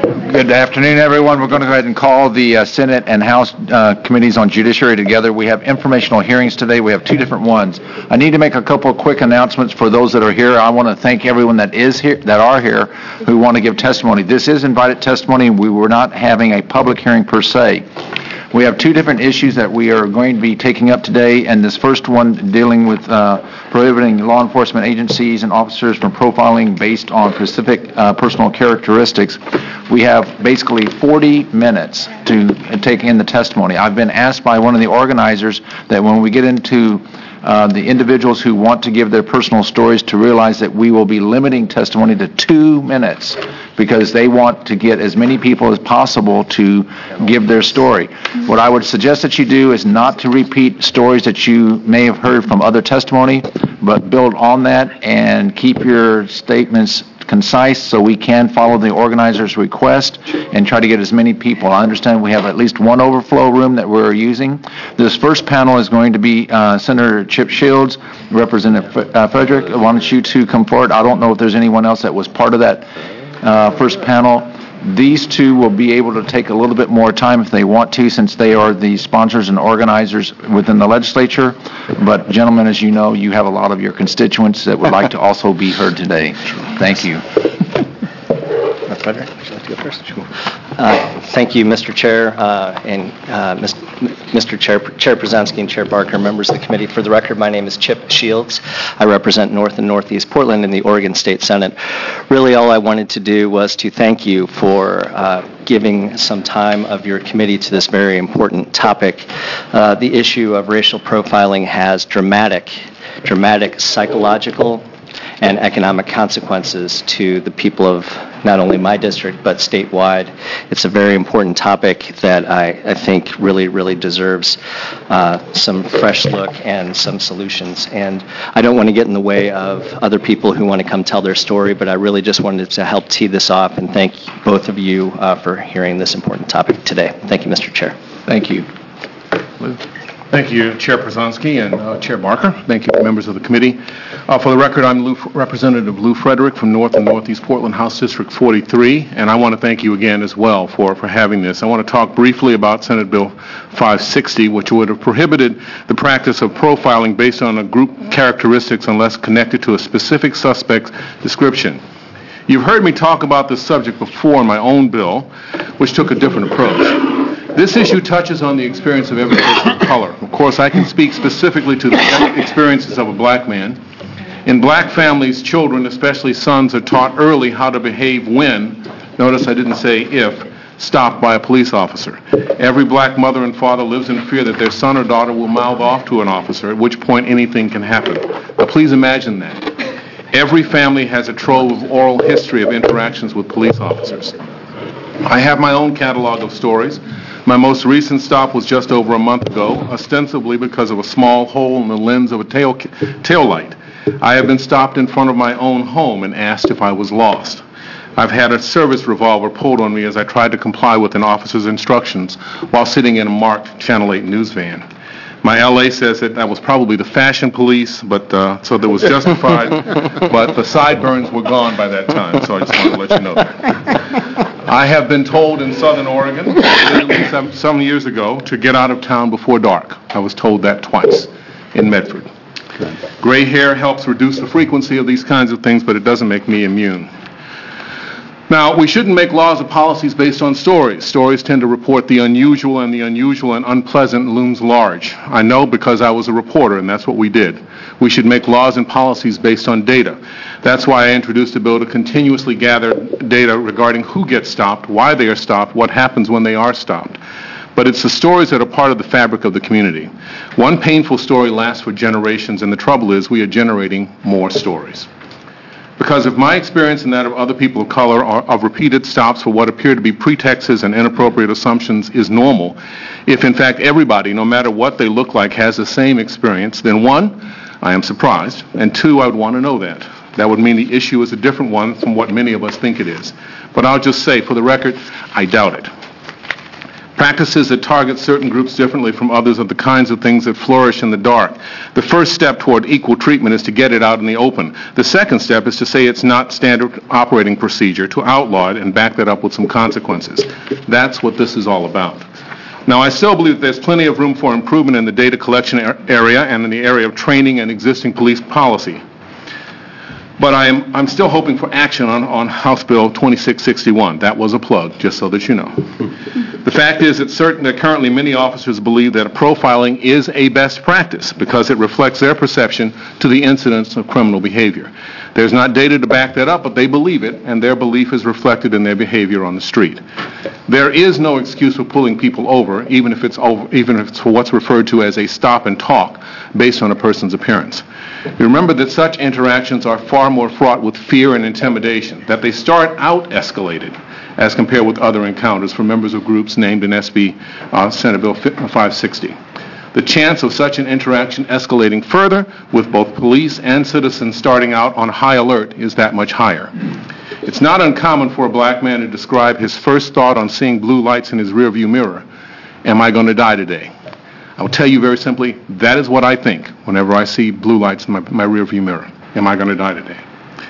Good afternoon, everyone. We're going to go ahead and call the Senate and House committees on judiciary together. We have informational hearings today. We have two different ones. I need to make a couple of quick announcements for those that are here. I want to thank everyone that are here who want to give testimony. This is invited testimony. We were not having a public hearing per se. We have two different issues that we are going to be taking up today, and this first one dealing with prohibiting law enforcement agencies and officers from profiling based on specific personal characteristics. We have basically 40 minutes to take in the testimony. I've been asked by one of the organizers that when we get into the individuals who want to give their personal stories to realize that we will be limiting testimony to 2 minutes because they want to get as many people as possible to give their story. What I would suggest that you do is not to repeat stories that you may have heard from other testimony, but build on that and keep your statements concise so we can follow the organizer's request and try to get as many people. I understand we have at least one overflow room that we're using. This first panel is going to be Senator Chip Shields, Representative Frederick. Why don't you two come forward? I don't know if there's anyone else that was part of that first panel. These two will be able to take a little bit more time if they want to, since they are the sponsors and organizers within the legislature. But gentlemen, as you know, you have a lot of your constituents that would like to also be heard today. Thank you. Frederick, would you like to go first? Sure. Thank you, Mr. Chair, and Mr. Chair Przanski and Chair Barker, members of the committee. For the record, my name is Chip Shields. I represent North and Northeast Portland in the Oregon State Senate. Really, all I wanted to do was to thank you for giving some time of your committee to this very important topic. The issue of racial profiling has dramatic psychological and economic consequences to the people of not only my district but statewide. It's a very important topic that I think really deserves some fresh look and some solutions. And I don't want to get in the way of other people who want to come tell their story, but I really just wanted to help tee this off and thank both of you for hearing this important topic today. Thank you, Mr. Chair. Thank you. Lou. Thank you, Chair Przanski and Chair Barker. Thank you, members of the committee. For the record, I'm Representative Lou Frederick from North and Northeast Portland, House District 43, and I want to thank you again as well for having this. I want to talk briefly about Senate Bill 560, which would have prohibited the practice of profiling based on a group characteristics unless connected to a specific suspect's description. You've heard me talk about this subject before in my own bill, which took a different approach. This issue touches on the experience of every person of color. Of course, I can speak specifically to the experiences of a black man. In black families, children, especially sons, are taught early how to behave when, notice I didn't say if, stopped by a police officer. Every black mother and father lives in fear that their son or daughter will mouth off to an officer, at which point anything can happen. Now, please imagine that. Every family has a trove of oral history of interactions with police officers. I have my own catalog of stories. My most recent stop was just over a month ago, ostensibly because of a small hole in the lens of a tail light. I have been stopped in front of my own home and asked if I was lost. I've had a service revolver pulled on me as I tried to comply with an officer's instructions while sitting in a marked Channel 8 news van. My LA says that was probably the fashion police, but so that was justified, but the sideburns were gone by that time, so I just wanted to let you know that. I have been told in Southern Oregon some years ago to get out of town before dark. I was told that twice in Medford. Gray hair helps reduce the frequency of these kinds of things, but it doesn't make me immune. Now, we shouldn't make laws or policies based on stories. Stories tend to report the unusual, and the unusual and unpleasant looms large. I know because I was a reporter, and that's what we did. We should make laws and policies based on data. That's why I introduced a bill to continuously gather data regarding who gets stopped, why they are stopped, what happens when they are stopped. But it's the stories that are part of the fabric of the community. One painful story lasts for generations, and the trouble is we are generating more stories. Because of my experience and that of other people of color of repeated stops for what appear to be pretexts and inappropriate assumptions is normal, if in fact everybody, no matter what they look like, has the same experience, then one, I am surprised, and two, I would want to know that. That would mean the issue is a different one from what many of us think it is. But I'll just say, for the record, I doubt it. Practices that target certain groups differently from others are the kinds of things that flourish in the dark. The first step toward equal treatment is to get it out in the open. The second step is to say it's not standard operating procedure, to outlaw it and back that up with some consequences. That's what this is all about. Now, I still believe that there's plenty of room for improvement in the data collection area and in the area of training and existing police policy. But I'm still hoping for action on House Bill 2661. That was a plug, just so that you know. The fact is that currently many officers believe that profiling is a best practice because it reflects their perception to the incidence of criminal behavior. There's not data to back that up, but they believe it, and their belief is reflected in their behavior on the street. There is no excuse for pulling people over, even if it's for what's referred to as a stop and talk, based on a person's appearance. Remember that such interactions are far more fraught with fear and intimidation, that they start out escalated as compared with other encounters for members of groups named in SB Senate Bill 560. The chance of such an interaction escalating further with both police and citizens starting out on high alert is that much higher. It's not uncommon for a black man to describe his first thought on seeing blue lights in his rearview mirror. Am I going to die today? I will tell you very simply, that is what I think whenever I see blue lights in my rearview mirror. Am I going to die today?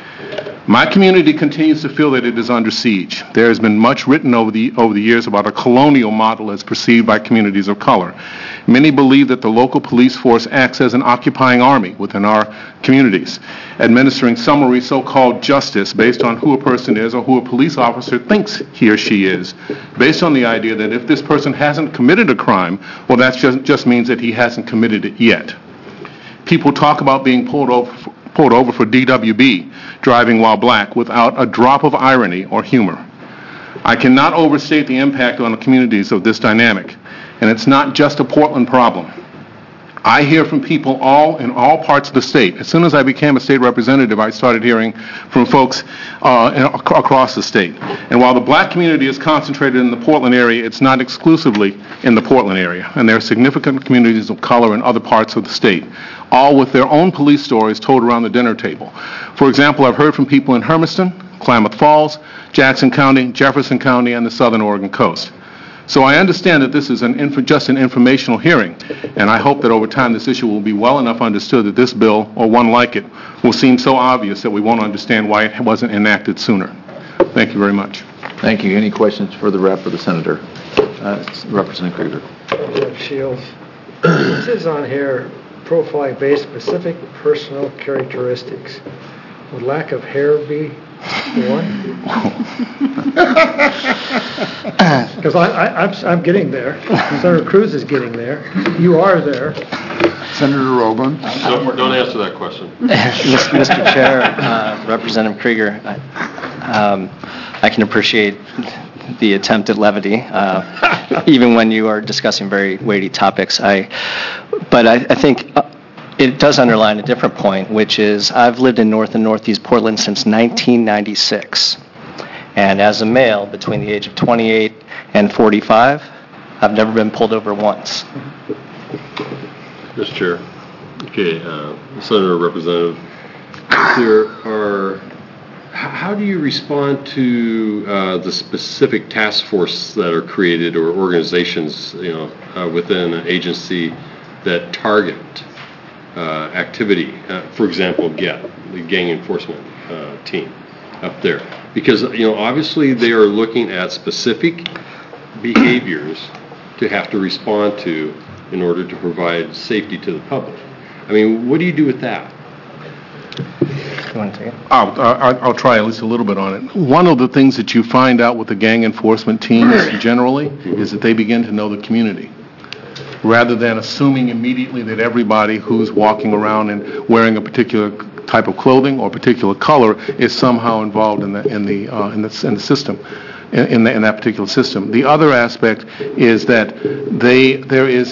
My community continues to feel that it is under siege. There has been much written over the years about a colonial model as perceived by communities of color. Many believe that the local police force acts as an occupying army within our communities, administering summary so-called justice based on who a person is or who a police officer thinks he or she is, based on the idea that if this person hasn't committed a crime, well, that just means that he hasn't committed it yet. People talk about being pulled over for DWB, driving while black, without a drop of irony or humor. I cannot overstate the impact on the communities of this dynamic, and it's not just a Portland problem. I hear from people in all parts of the state. As soon as I became a state representative, I started hearing from folks across the state. And while the black community is concentrated in the Portland area, it's not exclusively in the Portland area. And there are significant communities of color in other parts of the state, all with their own police stories told around the dinner table. For example, I've heard from people in Hermiston, Klamath Falls, Jackson County, Jefferson County, and the Southern Oregon coast. So I understand that this is just an informational hearing, and I hope that over time this issue will be well enough understood that this bill, or one like it, will seem so obvious that we won't understand why it wasn't enacted sooner. Thank you very much. Thank you. Any questions for the rep or the senator? Representative Krieger. Judge Shields, it says on here, profile based specific personal characteristics. Would lack of hair be one? Because I'm getting there. Senator Cruz is getting there. You are there. Senator Rowland. Don't answer that question. Mr. Chair, Representative Krieger, I can appreciate the attempt at levity, even when you are discussing very weighty topics. But I think it does underline a different point, which is I've lived in North and Northeast Portland since 1996. And as a male between the age of 28 and 45, I've never been pulled over once. Mr. Chair. Okay, Senator Representative, how do you respond to the specific task force that are created or organizations, within an agency that target activity? For example, GET, the Gang Enforcement Team up there. Because, obviously they are looking at specific behaviors to have to respond to in order to provide safety to the public. I mean, what do you do with that? You want to take it? I'll try at least a little bit on it. One of the things that you find out with the gang enforcement teams generally is that they begin to know the community, rather than assuming immediately that everybody who's walking around and wearing a particular type of clothing or particular color is somehow involved in the system, in that particular system. The other aspect is that there is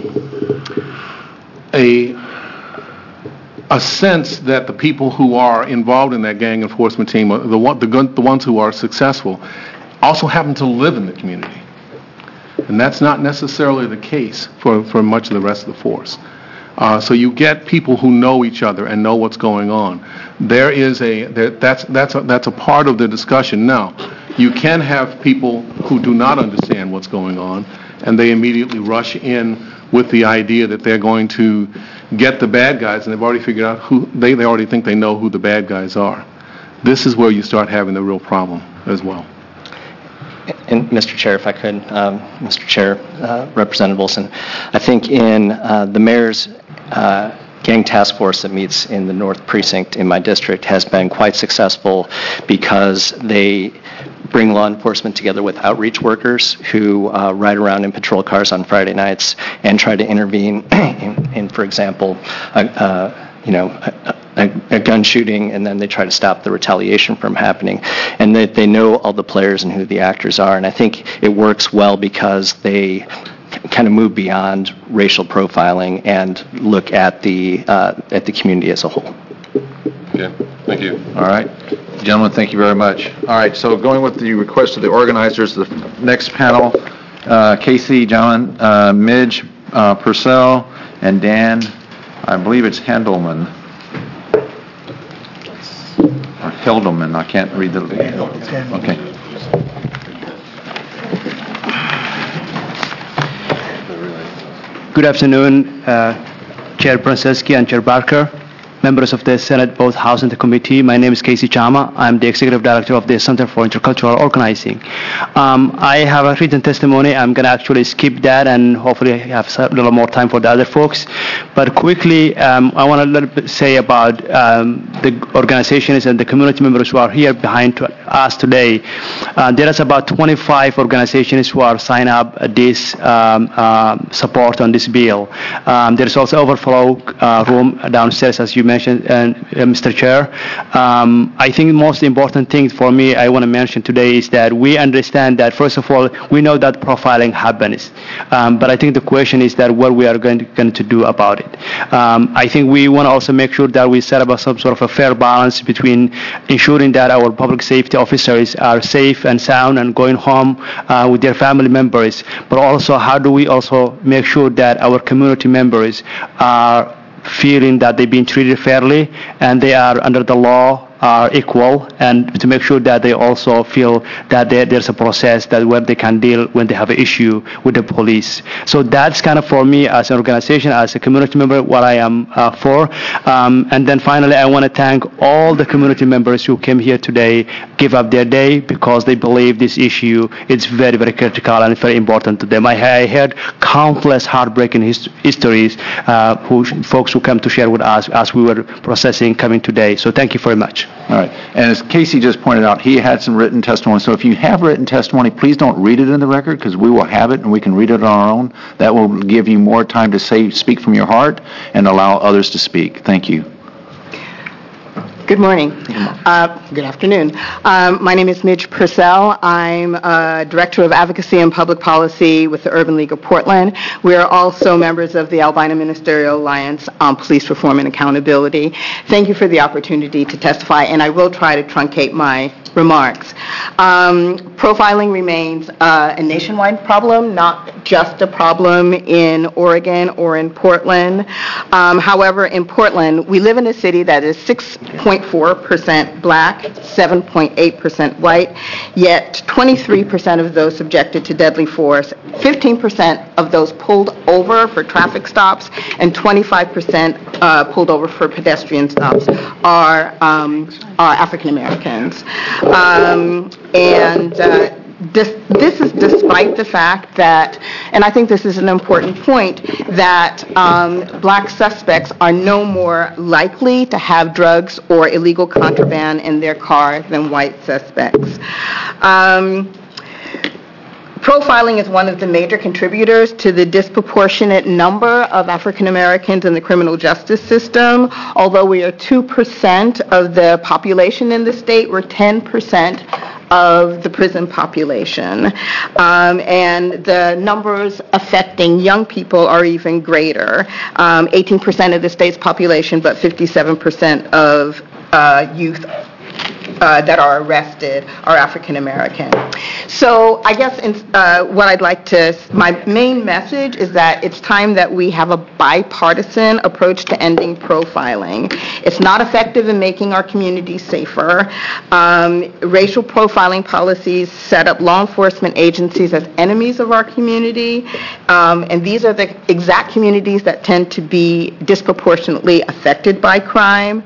a sense that the people who are involved in that gang enforcement team, the ones who are successful, also happen to live in the community. And that's not necessarily the case for much of the rest of the force. So you get people who know each other and know what's going on. That's a part of the discussion. Now, you can have people who do not understand what's going on, and they immediately rush in with the idea that they're going to get the bad guys, and they've already figured out who, they already think they know who the bad guys are. This is where you start having the real problem as well. And Mr. Chair, if I could, Mr. Chair, Representative Olson, I think in the mayor's gang task force that meets in the North Precinct in my district has been quite successful because they bring law enforcement together with outreach workers who ride around in patrol cars on Friday nights and try to intervene in for example, a gun shooting, and then they try to stop the retaliation from happening. And that they know all the players and who the actors are. And I think it works well because they kind of move beyond racial profiling and look at the community as a whole. Okay, thank you. All right. Gentlemen, thank you very much. All right, so going with the request of the organizers, the next panel, Casey, John, Midge, Purcell, and Dan, I believe it's Handelman. Or Hildeman, I can't read the... Okay. Good afternoon, Chair Pronsesky and Chair Barker, members of the Senate, both House and the committee. My name is Casey Chama. I'm the Executive Director of the Center for Intercultural Organizing. I have a written testimony. I'm going to actually skip that and hopefully have a little more time for the other folks. But quickly, I want to little bit say about the organizations and the community members who are here behind us today. There is about 25 organizations who are signed up this support on this bill. There is also overflow room downstairs, as you mentioned, Mr. Chair. I think the most important thing for me I want to mention today is that we understand that, first of all, we know that profiling happens. But I think the question is that what we are going to do about it. I think we want to also make sure that we set up some sort of a fair balance between ensuring that our public safety officers are safe and sound and going home with their family members, but also how do we also make sure that our community members are feeling that they're being treated fairly and they are under the law are equal, and to make sure that they also feel that there's a process that where they can deal when they have an issue with the police. So that's kind of for me as an organization, as a community member, what I am for. And then finally, I want to thank all the community members who came here today, give up their day because they believe this issue is very, very critical and very important to them. I heard countless heartbreaking histories, folks who come to share with us as we were processing coming today. So thank you very much. All right. And as Casey just pointed out, he had some written testimony. So if you have written testimony, please don't read it in the record because we will have it and we can read it on our own. That will give you more time to speak from your heart and allow others to speak. Thank you. Good morning. Good afternoon. My name is Midge Purcell. I'm Director of Advocacy and Public Policy with the Urban League of Portland. We are also members of the Albina Ministerial Alliance on Police Reform and Accountability. Thank you for the opportunity to testify, and I will try to truncate my remarks. Profiling remains a nationwide problem, not just a problem in Oregon or in Portland. However, in Portland, we live in a city that is 6.4% black, 7.8% white, yet 23% of those subjected to deadly force, 15% of those pulled over for traffic stops, and 25% pulled over for pedestrian stops are African Americans. This is despite the fact that, and I think this is an important point, that black suspects are no more likely to have drugs or illegal contraband in their car than white suspects. Profiling is one of the major contributors to the disproportionate number of African Americans in the criminal justice system. Although we are 2% of the population in the state, we're 10% of the prison population. And the numbers affecting young people are even greater. 18% of the state's population, but 57% of youth that are arrested are African American. So I guess what I'd like to, my main message is that it's time that we have a bipartisan approach to ending profiling. It's not effective in making our communities safer. Racial profiling policies set up law enforcement agencies as enemies of our community, and these are the exact communities that tend to be disproportionately affected by crime.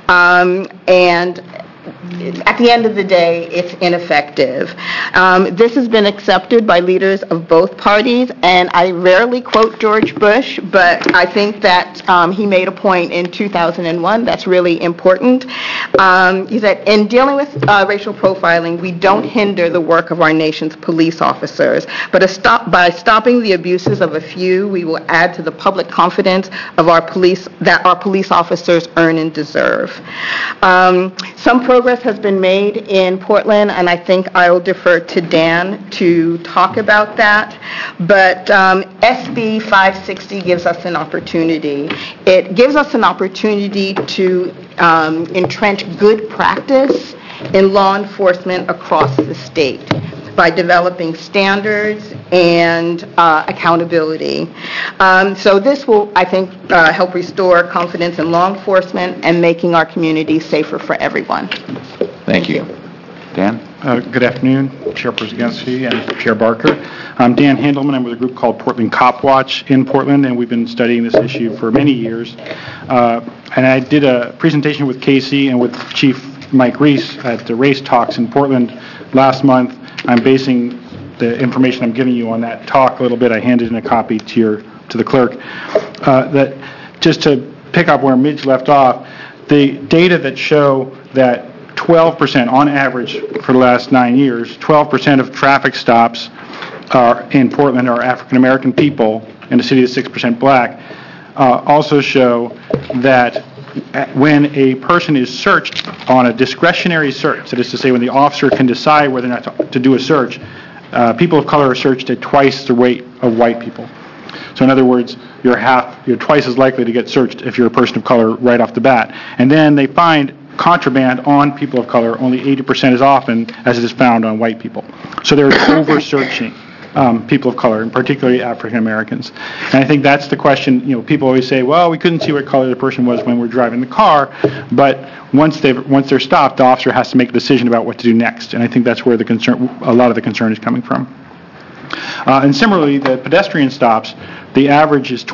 And at the end of the day, it's ineffective. This has been accepted by leaders of both parties, and I rarely quote George Bush, but I think that he made a point in 2001 that's really important. He said, in dealing with racial profiling, we don't hinder the work of our nation's police officers, but by stopping the abuses of a few, we will add to the public confidence of our police that our police officers earn and deserve. Some progress has been made in Portland, and I think I will defer to Dan to talk about that. But SB 560 gives us an opportunity. It gives us an opportunity to entrench good practice in law enforcement across the state by developing standards and accountability. So this will, I think, help restore confidence in law enforcement and making our communities safer for everyone. Thank you. Dan? Good afternoon, Chair Przezinski and Chair Barker. I'm Dan Handelman. I'm with a group called Portland Cop Watch in Portland, and we've been studying this issue for many years. And I did a presentation with Casey and with Chief Mike Reese at the Race Talks in Portland last month. I'm basing the information I'm giving you on that talk a little bit. I handed in a copy to the clerk. That just to pick up where Midge left off, the data that show that 12% on average for the last 9 years, 12% of traffic stops in Portland are African American people in a city that's 6% black, also show that when a person is searched on a discretionary search, that is to say when the officer can decide whether or not to do a search, people of color are searched at twice the rate of white people. So in other words, you're twice as likely to get searched if you're a person of color right off the bat. And then they find contraband on people of color only 80% as often as it is found on white people. So they're over-searching people of color, and particularly African Americans. And I think that's the question. You know, people always say, well, we couldn't see what color the person was when we're driving the car, but once they're stopped, the officer has to make a decision about what to do next. And I think that's where a lot of the concern is coming from. And similarly, the pedestrian stops, the average is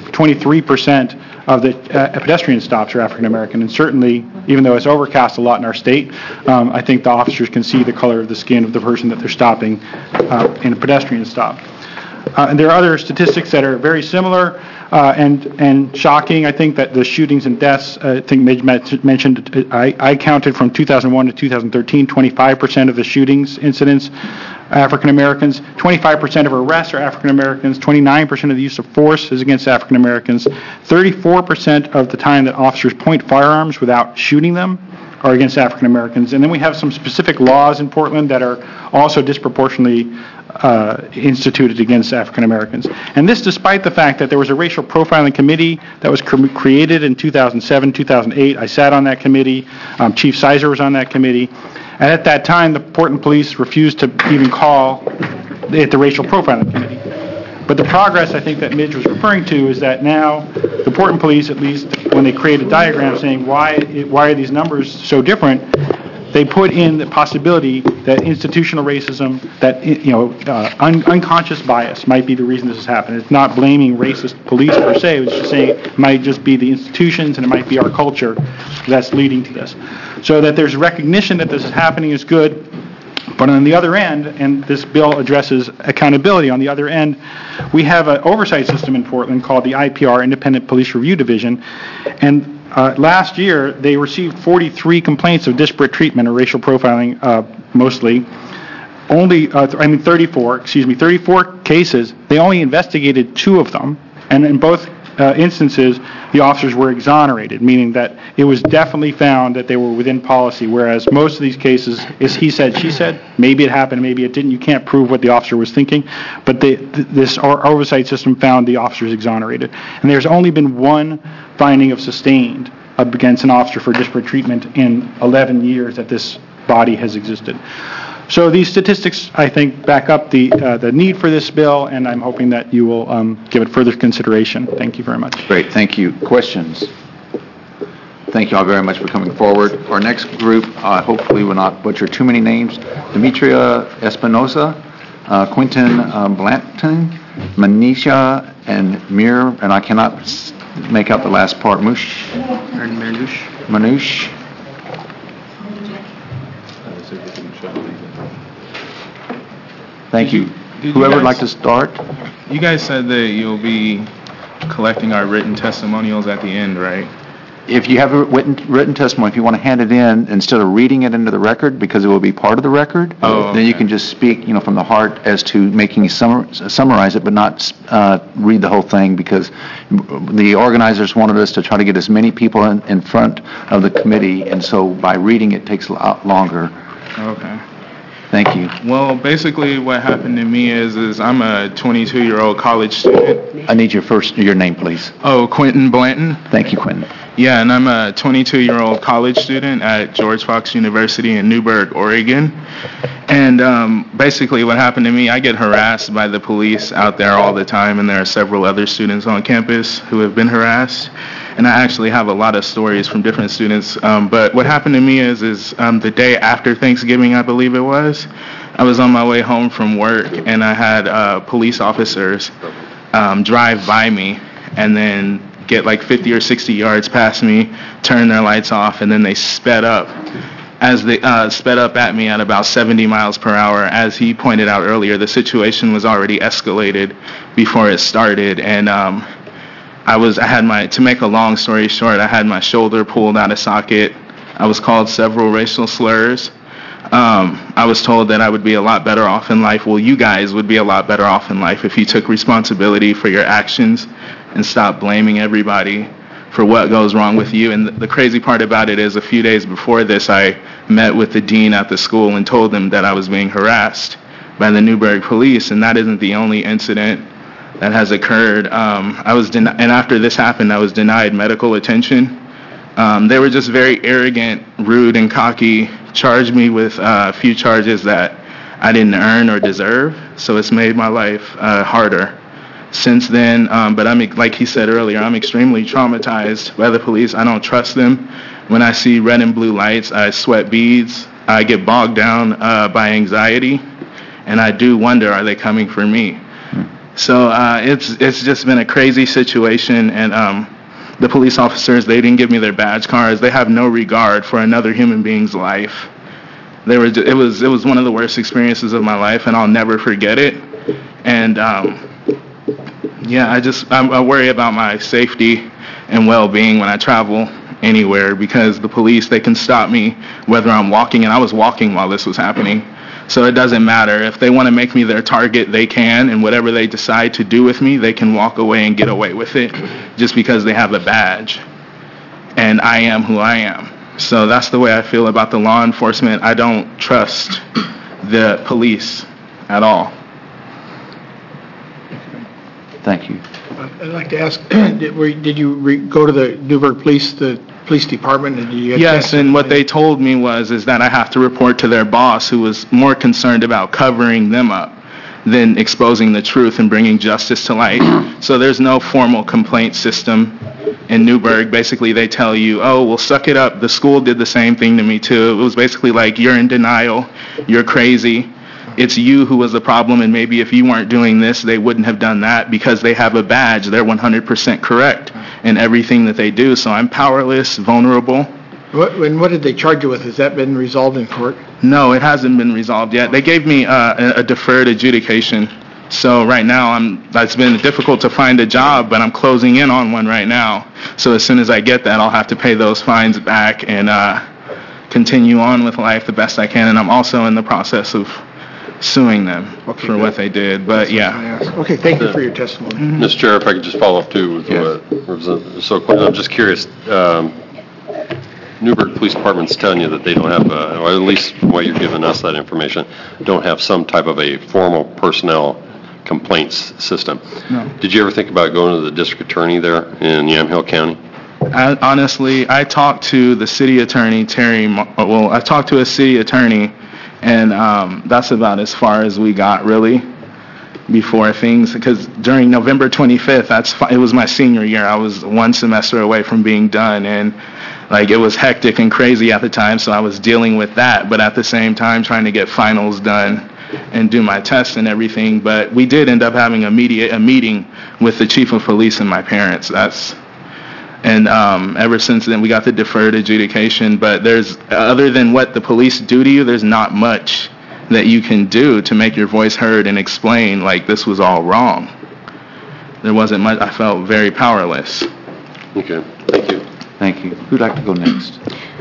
23% of the pedestrian stops are African American, and certainly, even though it's overcast a lot in our state, I think the officers can see the color of the skin of the person that they're stopping in a pedestrian stop. And there are other statistics that are very similar and shocking. I think that the shootings and deaths, I think Midge mentioned, I counted from 2001 to 2013, 25% of the shootings incidents African Americans, 25% of arrests are African Americans, 29% of the use of force is against African Americans, 34% of the time that officers point firearms without shooting them are against African Americans. And then we have some specific laws in Portland that are also disproportionately instituted against African Americans. And this despite the fact that there was a racial profiling committee that was created in 2007, 2008. I sat on that committee. Chief Sizer was on that committee. And at that time, the Portland police refused to even call it the racial profiling committee. But the progress I think that Midge was referring to is that now the Portland police, at least when they create a diagram saying why are these numbers so different, they put in the possibility that institutional racism, that unconscious bias might be the reason this has happened. It's not blaming racist police per se. It's just saying it might just be the institutions and it might be our culture that's leading to this. So that there's recognition that this is happening is good. But on the other end, and this bill addresses accountability, on the other end, we have an oversight system in Portland called the IPR, Independent Police Review Division, and last year they received 43 complaints of disparate treatment or racial profiling, mostly. 34 cases. They only investigated 2 of them, and in both instances, the officers were exonerated, meaning that it was definitely found that they were within policy, whereas most of these cases is he said, she said. Maybe it happened, maybe it didn't. You can't prove what the officer was thinking, but this oversight system found the officers exonerated. And there's only been one finding of sustained against an officer for disparate treatment in 11 years that this body has existed. So these statistics, I think, back up the need for this bill, and I'm hoping that you will give it further consideration. Thank you very much. Great, thank you. Questions? Thank you all very much for coming forward. Our next group, hopefully will not butcher too many names, Demetria Espinosa, Quentin Blanton, Manisha, and Mir, and I cannot make out the last part, Manouche. Thank you. Whoever would like to start? You guys said that you'll be collecting our written testimonials at the end, right? If you have a written testimony, if you want to hand it in instead of reading it into the record, because it will be part of the record, then you can just speak, from the heart as to making summarize it, but not read the whole thing, because the organizers wanted us to try to get as many people in front of the committee, and so by reading it takes a lot longer. Okay. Thank you. Well, basically what happened to me is I'm a 22-year-old college student. I need your name, please. Oh, Quentin Blanton. Thank you, Quentin. Yeah, and I'm a 22-year-old college student at George Fox University in Newberg, Oregon. And basically what happened to me, I get harassed by the police out there all the time, and there are several other students on campus who have been harassed. And I actually have a lot of stories from different students. But what happened to me is the day after Thanksgiving, I believe it was, I was on my way home from work, and I had police officers drive by me and then get like 50 or 60 yards past me, turn their lights off, and then they sped up. As they sped up at me at about 70 miles per hour. As he pointed out earlier, the situation was already escalated before it started, and to make a long story short, I had my shoulder pulled out of socket. I was called several racial slurs. I was told that I would be a lot better off in life. Well, you guys would be a lot better off in life if you took responsibility for your actions and stopped blaming everybody for what goes wrong with you. And the crazy part about it is a few days before this, I met with the dean at the school and told him that I was being harassed by the Newberg police, and that isn't the only incident that has occurred. And after this happened, I was denied medical attention. They were just very arrogant, rude, and cocky, charged me with a few charges that I didn't earn or deserve, so it's made my life harder since then. But like he said earlier, I'm extremely traumatized by the police. I don't trust them. When I see red and blue lights, I sweat beads. I get bogged down by anxiety, and I do wonder, are they coming for me? So it's just been a crazy situation, and the police officers, they didn't give me their badge cards. They have no regard for another human being's life. It was one of the worst experiences of my life, and I'll never forget it. And I worry about my safety and well-being when I travel anywhere, because the police, they can stop me whether I'm walking, and I was walking while this was happening. So it doesn't matter. If they want to make me their target, they can, and whatever they decide to do with me, they can walk away and get away with it just because they have a badge. And I am who I am. So that's the way I feel about the law enforcement. I don't trust the police at all. Thank you. I'd like to ask, did you go to the Newberg Police Department? And yes, and what they told me is that I have to report to their boss, who was more concerned about covering them up than exposing the truth and bringing justice to light. So there's no formal complaint system in Newberg. Basically, they tell you, oh, well, suck it up. The school did the same thing to me, too. It was basically like, you're in denial, you're crazy. It's you who was the problem, and maybe if you weren't doing this, they wouldn't have done that. Because they have a badge, they're 100% correct in everything that they do. So I'm powerless, vulnerable. What did they charge you with? Has that been resolved in court? No, it hasn't been resolved yet. They gave me a deferred adjudication. So right now, it's been difficult to find a job, but I'm closing in on one right now. So as soon as I get that, I'll have to pay those fines back and continue on with life the best I can. And I'm also in the process of suing them for what they did. But yeah. Okay, thank you for your testimony. Mr. Chair, if I could just follow up too with what I'm just curious. Newberg Police Department's telling you that they don't have, or at least from what you're giving us that information, don't have some type of a formal personnel complaints system. No. Did you ever think about going to the district attorney there in Yamhill County? Honestly, I talked to the city attorney, I talked to a city attorney, and that's about as far as we got, really, before things, because during November 25th, it was my senior year. I was one semester away from being done, and it was hectic and crazy at the time, so I was dealing with that, but at the same time trying to get finals done and do my tests and everything. But we did end up having a meeting with the chief of police and my parents. And ever since then, we got the deferred adjudication. But other than what the police do to you, there's not much that you can do to make your voice heard and explain this was all wrong. There wasn't much. I felt very powerless. Okay, thank you. Thank you. Who'd like to go next?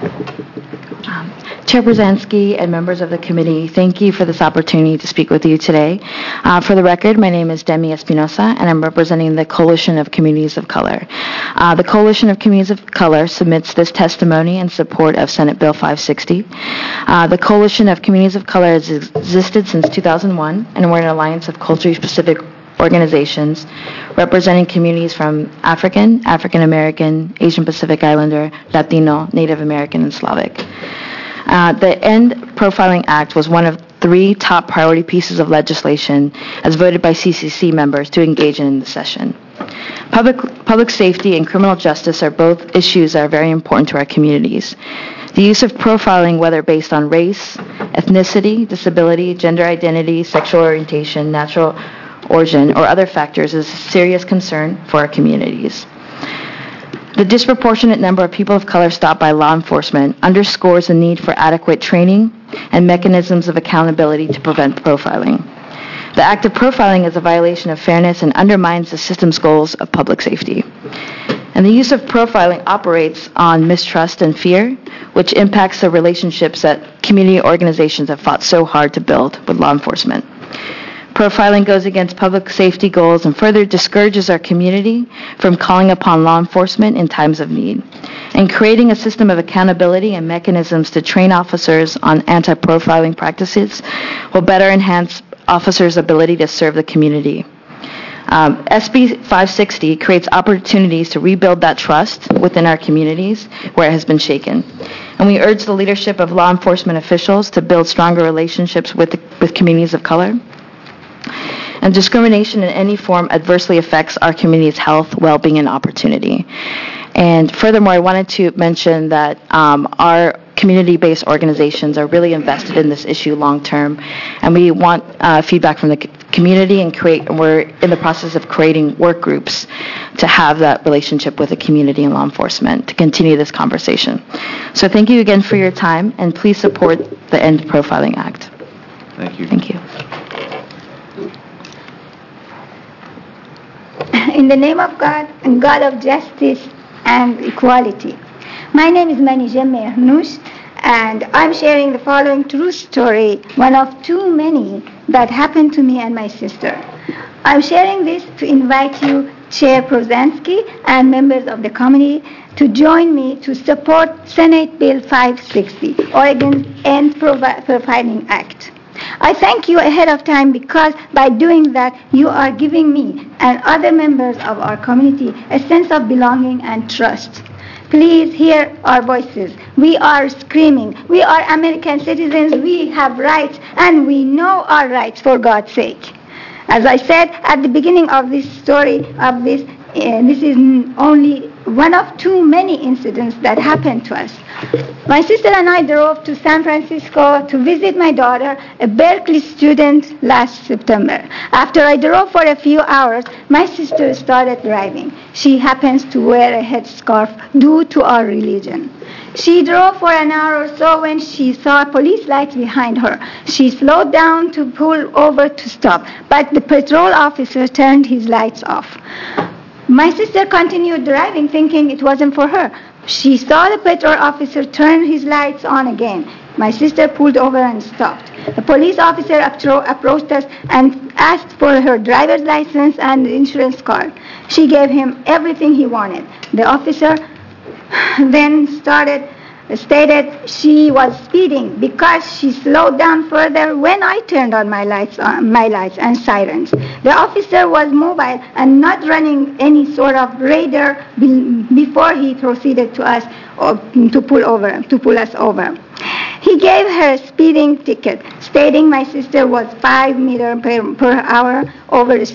Chair Brzezinski and members of the committee, thank you for this opportunity to speak with you today. For the record, my name is Demi Espinosa, and I'm representing the Coalition of Communities of Color. The Coalition of Communities of Color submits this testimony in support of Senate Bill 560. The Coalition of Communities of Color has existed since 2001, and we're an alliance of culturally specific organizations representing communities from African, African American, Asian Pacific Islander, Latino, Native American, and Slavic. The End Profiling Act was one of 3 top priority pieces of legislation as voted by CCC members to engage in the session. Public safety and criminal justice are both issues that are very important to our communities. The use of profiling, whether based on race, ethnicity, disability, gender identity, sexual orientation, natural origin, or other factors is a serious concern for our communities. The disproportionate number of people of color stopped by law enforcement underscores the need for adequate training and mechanisms of accountability to prevent profiling. The act of profiling is a violation of fairness and undermines the system's goals of public safety. And the use of profiling operates on mistrust and fear, which impacts the relationships that community organizations have fought so hard to build with law enforcement. Profiling goes against public safety goals and further discourages our community from calling upon law enforcement in times of need. And creating a system of accountability and mechanisms to train officers on anti-profiling practices will better enhance officers' ability to serve the community. SB 560 creates opportunities to rebuild that trust within our communities where it has been shaken. And we urge the leadership of law enforcement officials to build stronger relationships with communities of color. And discrimination in any form adversely affects our community's health, well-being, and opportunity. And furthermore, I wanted to mention that our community-based organizations are really invested in this issue long-term, and we want feedback from the community, and we're in the process of creating work groups to have that relationship with the community and law enforcement to continue this conversation. So thank you again for your time, and please support the End Profiling Act. Thank you. Thank you. In the name of God, and God of justice and equality. My name is Manijem Mehrnoush, and I'm sharing the following true story, one of too many that happened to me and my sister. I'm sharing this to invite you, Chair Brzezinski, and members of the committee to join me to support Senate Bill 560, Oregon's End Profiling Act. I thank you ahead of time because by doing that, you are giving me and other members of our community a sense of belonging and trust. Please hear our voices. We are screaming. We are American citizens. We have rights, and we know our rights for God's sake. As I said at the beginning of this story, this is only one of too many incidents that happened to us. My sister and I drove to San Francisco to visit my daughter, a Berkeley student, last September. After I drove for a few hours, my sister started driving. She happens to wear a headscarf due to our religion. She drove for an hour or so when she saw police lights behind her. She slowed down to pull over to stop, but the patrol officer turned his lights off. My sister continued driving, thinking it wasn't for her. She saw the patrol officer turn his lights on again. My sister pulled over and stopped. The police officer approached us and asked for her driver's license and insurance card. She gave him everything he wanted. The officer then started stated she was speeding because she slowed down further when I turned on my lights and sirens. The officer was mobile and not running any sort of radar before he proceeded to us to pull us over. He gave her a speeding ticket, stating my sister was 5 meters per hour over the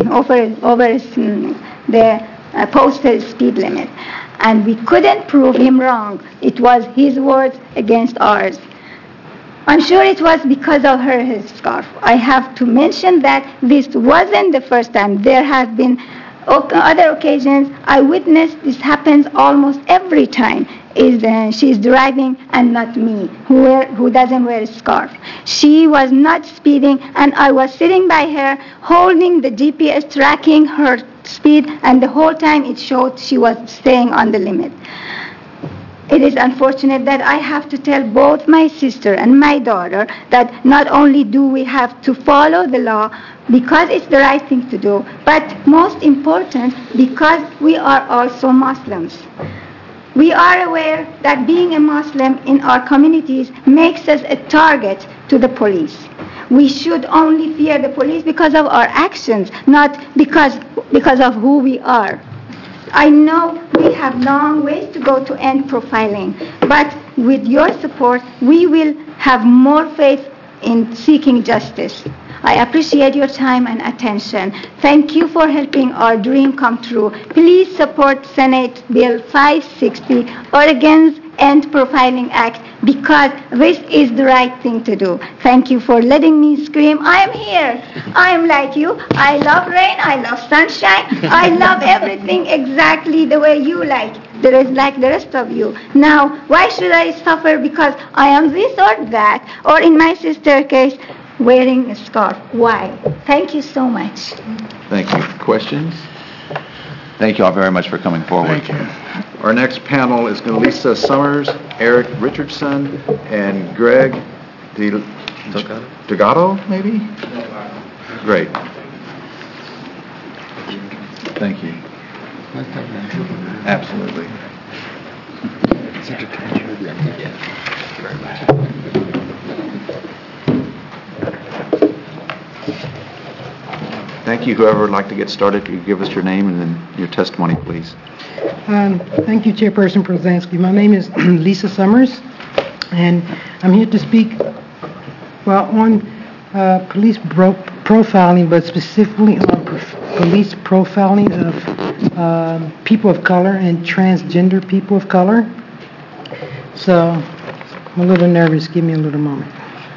posted speed limit. And we couldn't prove him wrong. It was his words against ours. I'm sure it was because of her headscarf. I have to mention that this wasn't the first time. There have been other occasions I witnessed this happens almost every time. She's driving and not me, who doesn't wear a scarf. She was not speeding, and I was sitting by her holding the GPS, tracking her speed, and the whole time it showed she was staying on the limit. It is unfortunate that I have to tell both my sister and my daughter that not only do we have to follow the law because it's the right thing to do, but most important, because we are also Muslims. We are aware that being a Muslim in our communities makes us a target to the police. We should only fear the police because of our actions, not because of who we are. I know we have long ways to go to end profiling, but with your support, we will have more faith in seeking justice. I appreciate your time and attention. Thank you for helping our dream come true. Please support Senate Bill 560, Oregon's End Profiling Act, because this is the right thing to do. Thank you for letting me scream. I am here. I am like you. I love rain. I love sunshine. I love everything exactly the way you like. There is like the rest of you. Now, why should I suffer because I am this or that, or in my sister's case, wearing a scarf? Why? Thank you so much. Thank you. Questions? Thank you all very much for coming forward. Thank you. Our next panel is going to Lisa Summers, Eric Richardson, and Greg Delgado, maybe? Great. Thank you. Absolutely. Thank you. Whoever would like to get started, you give us your name and then your testimony, please. Thank you, Chairperson Prozansky. My name is Lisa Summers, and I'm here to speak, on police profiling, but specifically on police profiling of people of color and transgender people of color. So I'm a little nervous. Give me a little moment.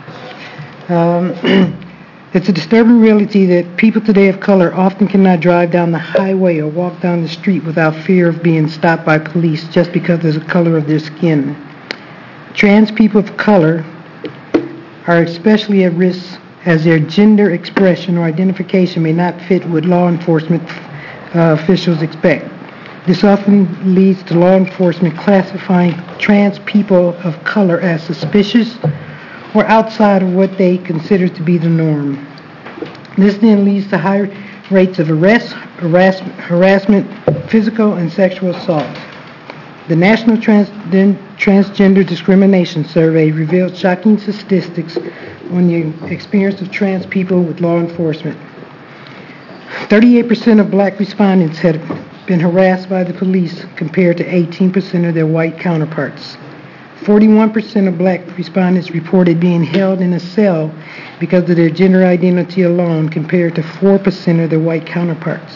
It's a disturbing reality that people today of color often cannot drive down the highway or walk down the street without fear of being stopped by police just because of the color of their skin. Trans people of color are especially at risk as their gender expression or identification may not fit what law enforcement officials expect. This often leads to law enforcement classifying trans people of color as suspicious or outside of what they consider to be the norm. This then leads to high rates of arrest, harassment, physical and sexual assault. The National Transgender Discrimination Survey revealed shocking statistics on the experience of trans people with law enforcement. 38% of black respondents had been harassed by the police compared to 18% of their white counterparts. 41% of black respondents reported being held in a cell because of their gender identity alone compared to 4% of their white counterparts.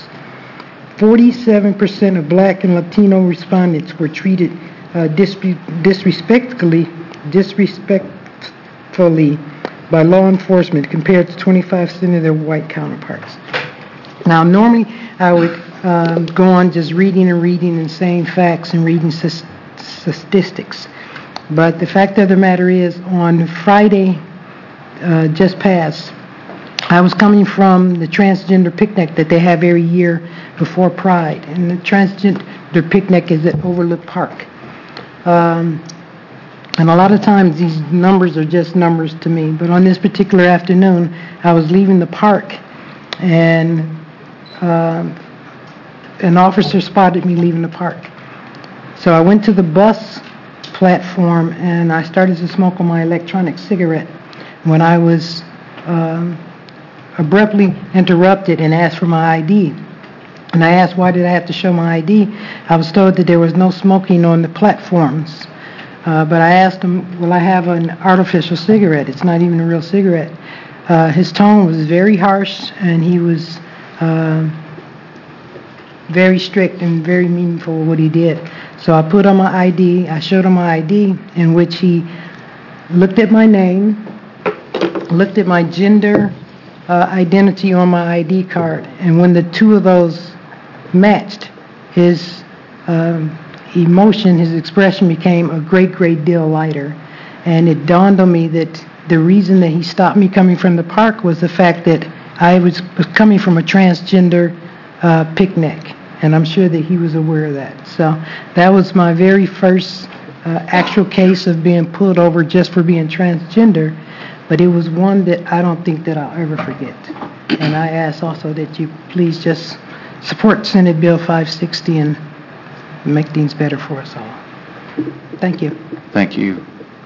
47% of black and Latino respondents were treated disrespectfully by law enforcement compared to 25% of their white counterparts. Now, normally I would go on just reading and saying facts and reading statistics. But the fact of the matter is, on Friday just passed, I was coming from the transgender picnic that they have every year before Pride. And the transgender picnic is at Overlook Park. And a lot of times these numbers are just numbers to me. But on this particular afternoon, I was leaving the park, and an officer spotted me leaving the park. So I went to the bus platform, and I started to smoke on my electronic cigarette when I was abruptly interrupted and asked for my ID. And I asked, why did I have to show my ID? I was told that there was no smoking on the platforms. But I asked him, will I have an artificial cigarette? It's not even a real cigarette. His tone was very harsh, and he was very strict and very meaningful with what he did. So I put on my ID, I showed him my ID, in which he looked at my name, looked at my gender identity on my ID card, and when the two of those matched, his emotion, his expression became a great deal lighter. And it dawned on me that the reason that he stopped me coming from the park was the fact that I was coming from a transgender picnic, and I'm sure that he was aware of that. So that was my very first actual case of being pulled over just for being transgender, but it was one that I don't think that I'll ever forget. And I ask also that you please just support Senate Bill 560 and make things better for us all. Thank you. Thank you.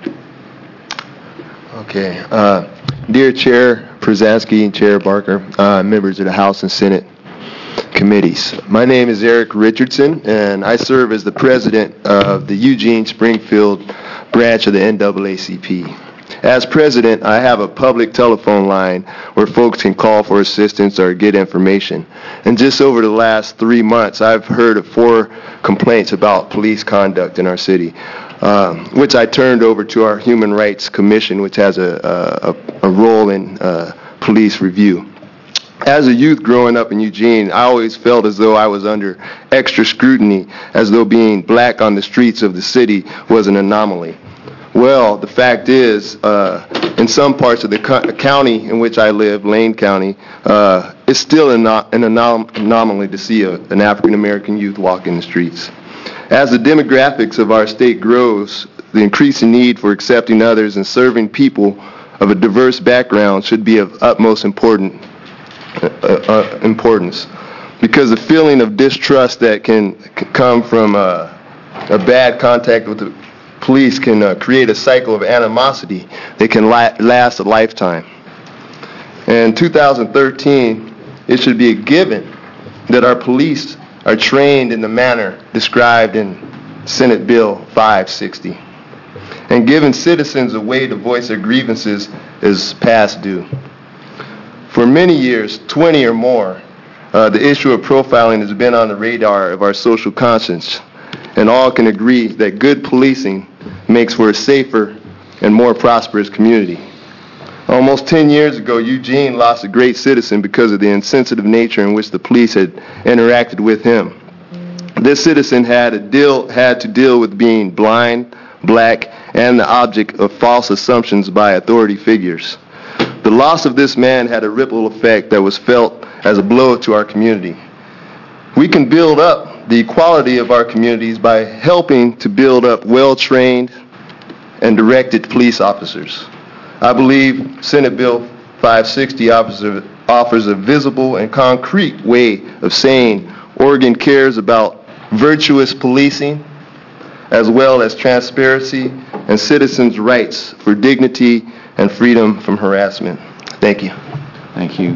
Okay. Dear Chair Przansky and Chair Barker, members of the House and Senate committees. My name is Eric Richardson, and I serve as the president of the Eugene Springfield branch of the NAACP. As president, I have a public telephone line where folks can call for assistance or get information. And just over the last 3 months, I've heard of 4 complaints about police conduct in our city, which I turned over to our Human Rights Commission, which has a role in police review. As a youth growing up in Eugene, I always felt as though I was under extra scrutiny, as though being black on the streets of the city was an anomaly. Well, the fact is, in some parts of the county in which I live, Lane County, it's still an anomaly to see an African-American youth walk in the streets. As the demographics of our state grows, the increasing need for accepting others and serving people of a diverse background should be of utmost importance, because the feeling of distrust that can come from a bad contact with the police can create a cycle of animosity that can last a lifetime. In 2013, it should be a given that our police are trained in the manner described in Senate Bill 560, and giving citizens a way to voice their grievances is past due. For many years, 20 or more, the issue of profiling has been on the radar of our social conscience, and all can agree that good policing makes for a safer and more prosperous community. Almost 10 years ago, Eugene lost a great citizen because of the insensitive nature in which the police had interacted with him. This citizen had to deal with being blind, black, and the object of false assumptions by authority figures. The loss of this man had a ripple effect that was felt as a blow to our community. We can build up the equality of our communities by helping to build up well-trained and directed police officers. I believe Senate Bill 560 offers a visible and concrete way of saying Oregon cares about virtuous policing, as well as transparency and citizens' rights for dignity and freedom from harassment. Thank you. Thank you.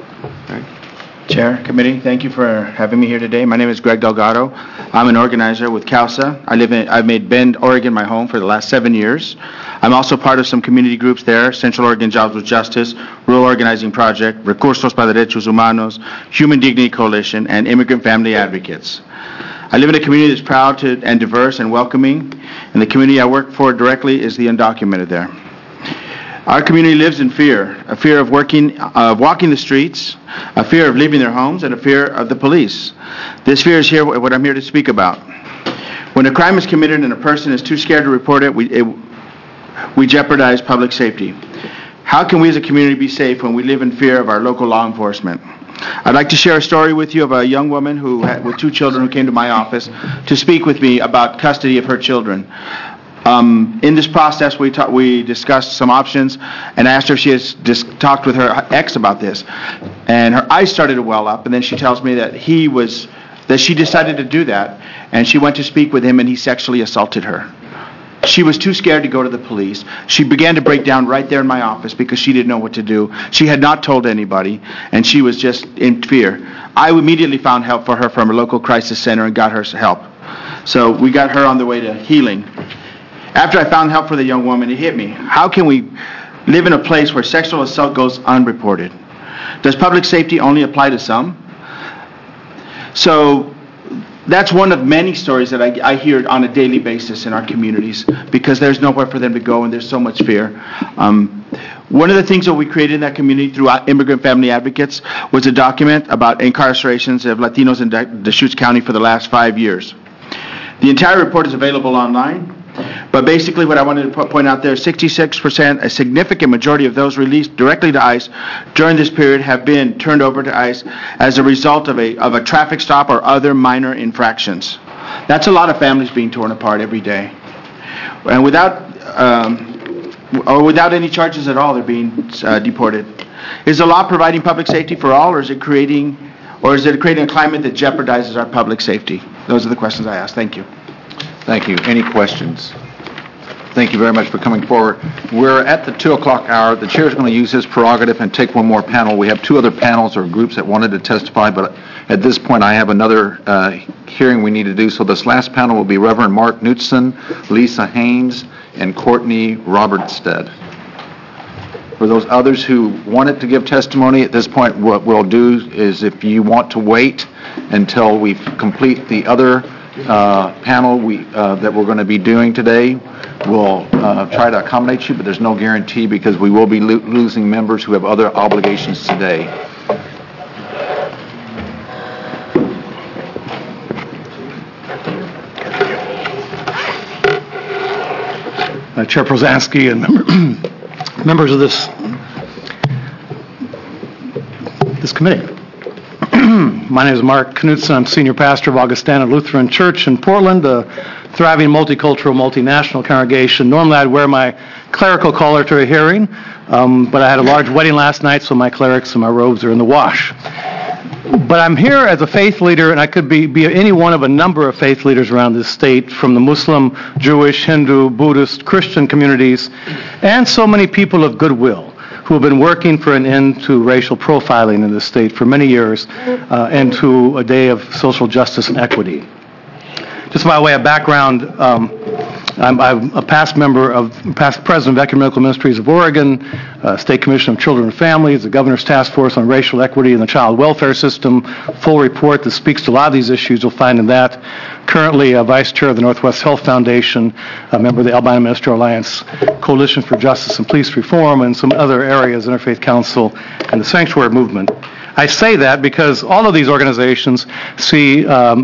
Chair, committee, thank you for having me here today. My name is Greg Delgado. I'm an organizer with CAUSA. I've made Bend, Oregon my home for the last 7 years. I'm also part of some community groups there: Central Oregon Jobs with Justice, Rural Organizing Project, Recursos para Derechos Humanos, Human Dignity Coalition, and Immigrant Family Advocates. I live in a community that's proud and diverse and welcoming, and the community I work for directly is the undocumented there. Our community lives in fear, a fear of walking the streets, a fear of leaving their homes, and a fear of the police. This fear is what I'm here to speak about. When a crime is committed and a person is too scared to report it, we jeopardize public safety. How can we as a community be safe when we live in fear of our local law enforcement? I'd like to share a story with you of a young woman with 2 children who came to my office to speak with me about custody of her children. In this process, we discussed some options, and I asked her if she has talked with her ex about this. And her eyes started to well up, and then she tells me that she decided to do that, and she went to speak with him, and he sexually assaulted her. She was too scared to go to the police. She began to break down right there in my office because she didn't know what to do. She had not told anybody, and she was just in fear. I immediately found help for her from a local crisis center and got her help. So we got her on the way to healing. After I found help for the young woman, it hit me. How can we live in a place where sexual assault goes unreported? Does public safety only apply to some? So that's one of many stories that I hear on a daily basis in our communities because there's nowhere for them to go and there's so much fear. One of the things that we created in that community through Immigrant Family Advocates was a document about incarcerations of Latinos in Deschutes County for the last 5 years. The entire report is available online, but basically what I wanted to point out there, 66%, a significant majority of those released directly to ICE during this period have been turned over to ICE as a result of a traffic stop or other minor infractions. That's a lot of families being torn apart every day. And without any charges at all, they're being deported. Is the law providing public safety for all, or is it creating a climate that jeopardizes our public safety? Those are the questions I asked. Thank you. Thank you. Any questions? Thank you very much for coming forward. We're at the 2 o'clock hour. The chair is going to use his prerogative and take one more panel. We have 2 other panels or groups that wanted to testify, but at this point I have another hearing we need to do. So this last panel will be Reverend Mark Knutson, Lisa Haynes, and Courtney Robertstead. For those others who wanted to give testimony, at this point what we'll do is if you want to wait until we complete the other panel that we're going to be doing today, we'll try to accommodate you, but there's no guarantee because we will be losing members who have other obligations today. Chair Prozansky and members of this committee. My name is Mark Knutson. I'm senior pastor of Augustana Lutheran Church in Portland, a thriving multicultural, multinational congregation. Normally I'd wear my clerical collar to a hearing, but I had a large wedding last night, so my clerics and my robes are in the wash. But I'm here as a faith leader, and I could be any one of a number of faith leaders around this state, from the Muslim, Jewish, Hindu, Buddhist, Christian communities, and so many people of goodwill who have been working for an end to racial profiling in this state for many years and to a day of social justice and equity. Just by way of background, I'm a past president of Ecumenical Ministries of Oregon, State Commission of Children and Families, the Governor's Task Force on Racial Equity in the Child Welfare System. Full report that speaks to a lot of these issues you'll find in that. Currently Vice Chair of the Northwest Health Foundation, a member of the Albino Ministerial Alliance, Coalition for Justice and Police Reform, and some other areas, Interfaith Council and the Sanctuary Movement. I say that because all of these organizations see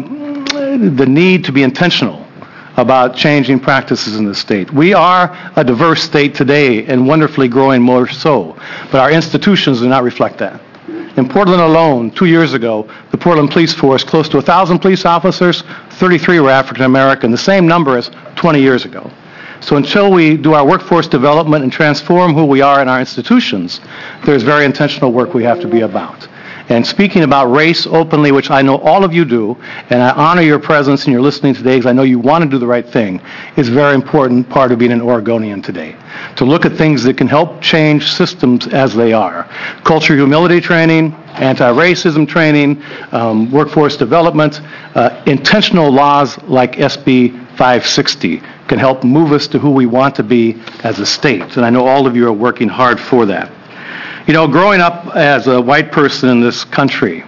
the need to be intentional about changing practices in the state. We are a diverse state today and wonderfully growing more so, but our institutions do not reflect that. In Portland alone, 2 years ago, the Portland Police Force, close to 1,000 police officers, 33 were African American, the same number as 20 years ago. So until we do our workforce development and transform who we are in our institutions, there's very intentional work we have to be about. And speaking about race openly, which I know all of you do, and I honor your presence and your listening today because I know you want to do the right thing, is a very important part of being an Oregonian today. To look at things that can help change systems as they are. Cultural humility training, anti-racism training, workforce development, intentional laws like SB 560 can help move us to who we want to be as a state. And I know all of you are working hard for that. You know, growing up as a white person in this country,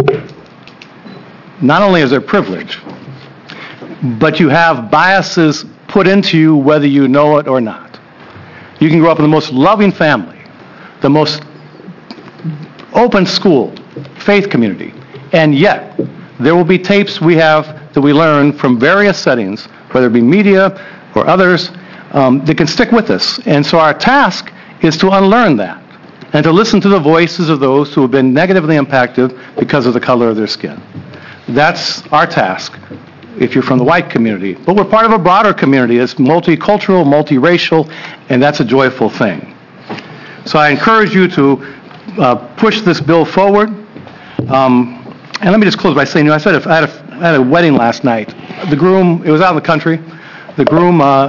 not only is there privilege, but you have biases put into you whether you know it or not. You can grow up in the most loving family, the most open school, faith community, and yet there will be tapes we have that we learn from various settings, whether it be media or others, that can stick with us. And so our task is to unlearn that and to listen to the voices of those who have been negatively impacted because of the color of their skin. That's our task if you're from the white community. But we're part of a broader community. It's multicultural, multiracial, and that's a joyful thing. So I encourage you to push this bill forward. And let me just close by saying, you know, I had a wedding last night. The groom, it was out in the country. The groom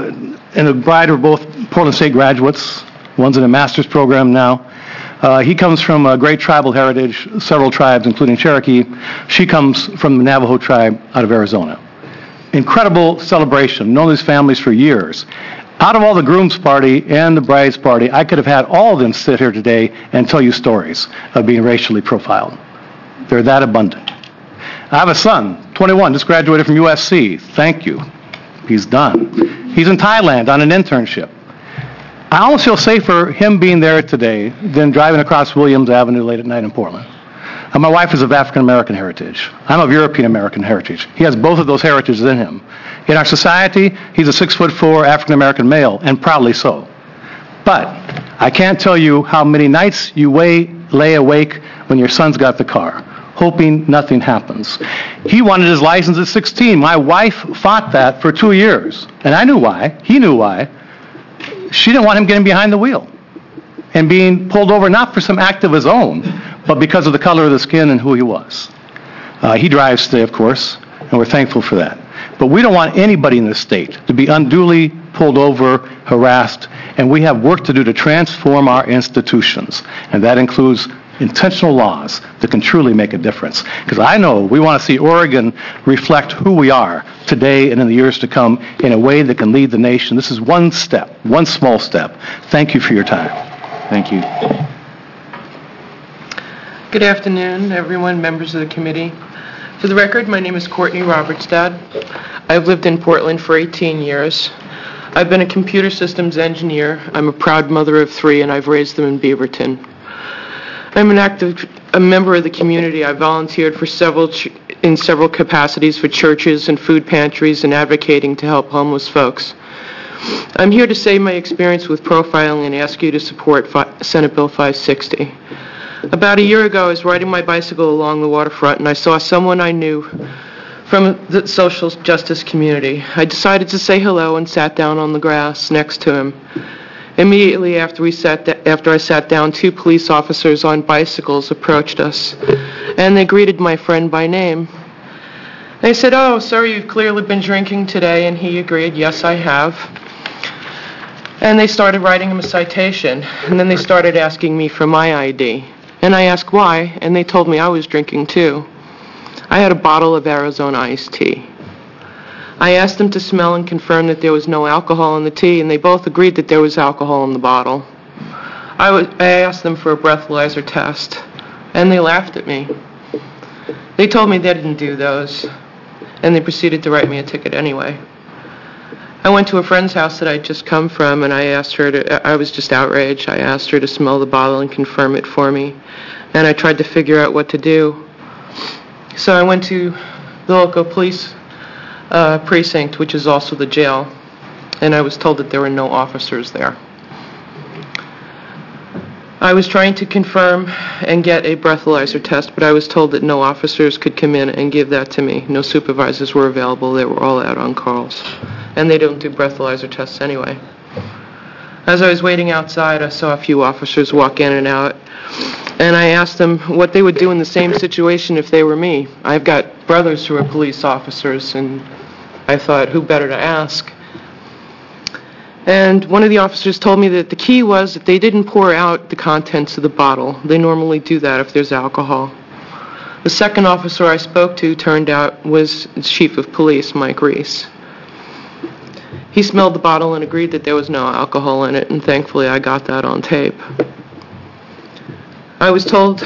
and the bride are both Portland State graduates. One's in a master's program now. He comes from a great tribal heritage, several tribes, including Cherokee. She comes from the Navajo tribe out of Arizona. Incredible celebration. Known these families for years. Out of all the groom's party and the bride's party, I could have had all of them sit here today and tell you stories of being racially profiled. They're that abundant. I have a son, 21, just graduated from USC. Thank you. He's done. He's in Thailand on an internship. I almost feel safer him being there today than driving across Williams Avenue late at night in Portland. My wife is of African-American heritage. I'm of European-American heritage. He has both of those heritages in him. In our society, he's a 6'4" African-American male, and proudly so. But I can't tell you how many nights you lay awake when your son's got the car, hoping nothing happens. He wanted his license at 16. My wife fought that for 2 years, and I knew why. He knew why. She didn't want him getting behind the wheel and being pulled over, not for some act of his own, but because of the color of the skin and who he was. He drives today, of course, and we're thankful for that. But we don't want anybody in this state to be unduly pulled over, harassed, and we have work to do to transform our institutions, and that includes intentional laws that can truly make a difference. Because I know we want to see Oregon reflect who we are today and in the years to come in a way that can lead the nation. This is one step, one small step. Thank you for your time. Thank you. Good afternoon, everyone, members of the committee. For the record, my name is Courtney Robertstad. I've lived in Portland for 18 years. I've been a computer systems engineer. I'm a proud mother of 3, and I've raised them in Beaverton. I'm a member of the community. I volunteered for in several capacities for churches and food pantries and advocating to help homeless folks. I'm here to say my experience with profiling and ask you to support Senate Bill 560. About a year ago, I was riding my bicycle along the waterfront, and I saw someone I knew from the social justice community. I decided to say hello and sat down on the grass next to him. Immediately after I sat down, 2 police officers on bicycles approached us, and they greeted my friend by name. They said, "Oh, sir, you've clearly been drinking today," and he agreed, "Yes, I have." And they started writing him a citation, and then they started asking me for my ID. And I asked why, and they told me I was drinking too. I had a bottle of Arizona iced tea. I asked them to smell and confirm that there was no alcohol in the tea, and they both agreed that there was alcohol in the bottle. I asked them for a breathalyzer test, and they laughed at me. They told me they didn't do those, and they proceeded to write me a ticket anyway. I went to a friend's house that I'd just come from, and I was just outraged. I asked her to smell the bottle and confirm it for me, and I tried to figure out what to do. So I went to the local police precinct, which is also the jail, and I was told that there were no officers there. I was trying to confirm and get a breathalyzer test, but I was told that no officers could come in and give that to me. No supervisors were available. They were all out on calls, and they don't do breathalyzer tests anyway. As I was waiting outside, I saw a few officers walk in and out, and I asked them what they would do in the same situation if they were me. I've got brothers who are police officers, and I thought, who better to ask? And one of the officers told me that the key was that they didn't pour out the contents of the bottle. They normally do that if there's alcohol. The second officer I spoke to turned out was the chief of police, Mike Reese. He smelled the bottle and agreed that there was no alcohol in it, and thankfully I got that on tape. I was told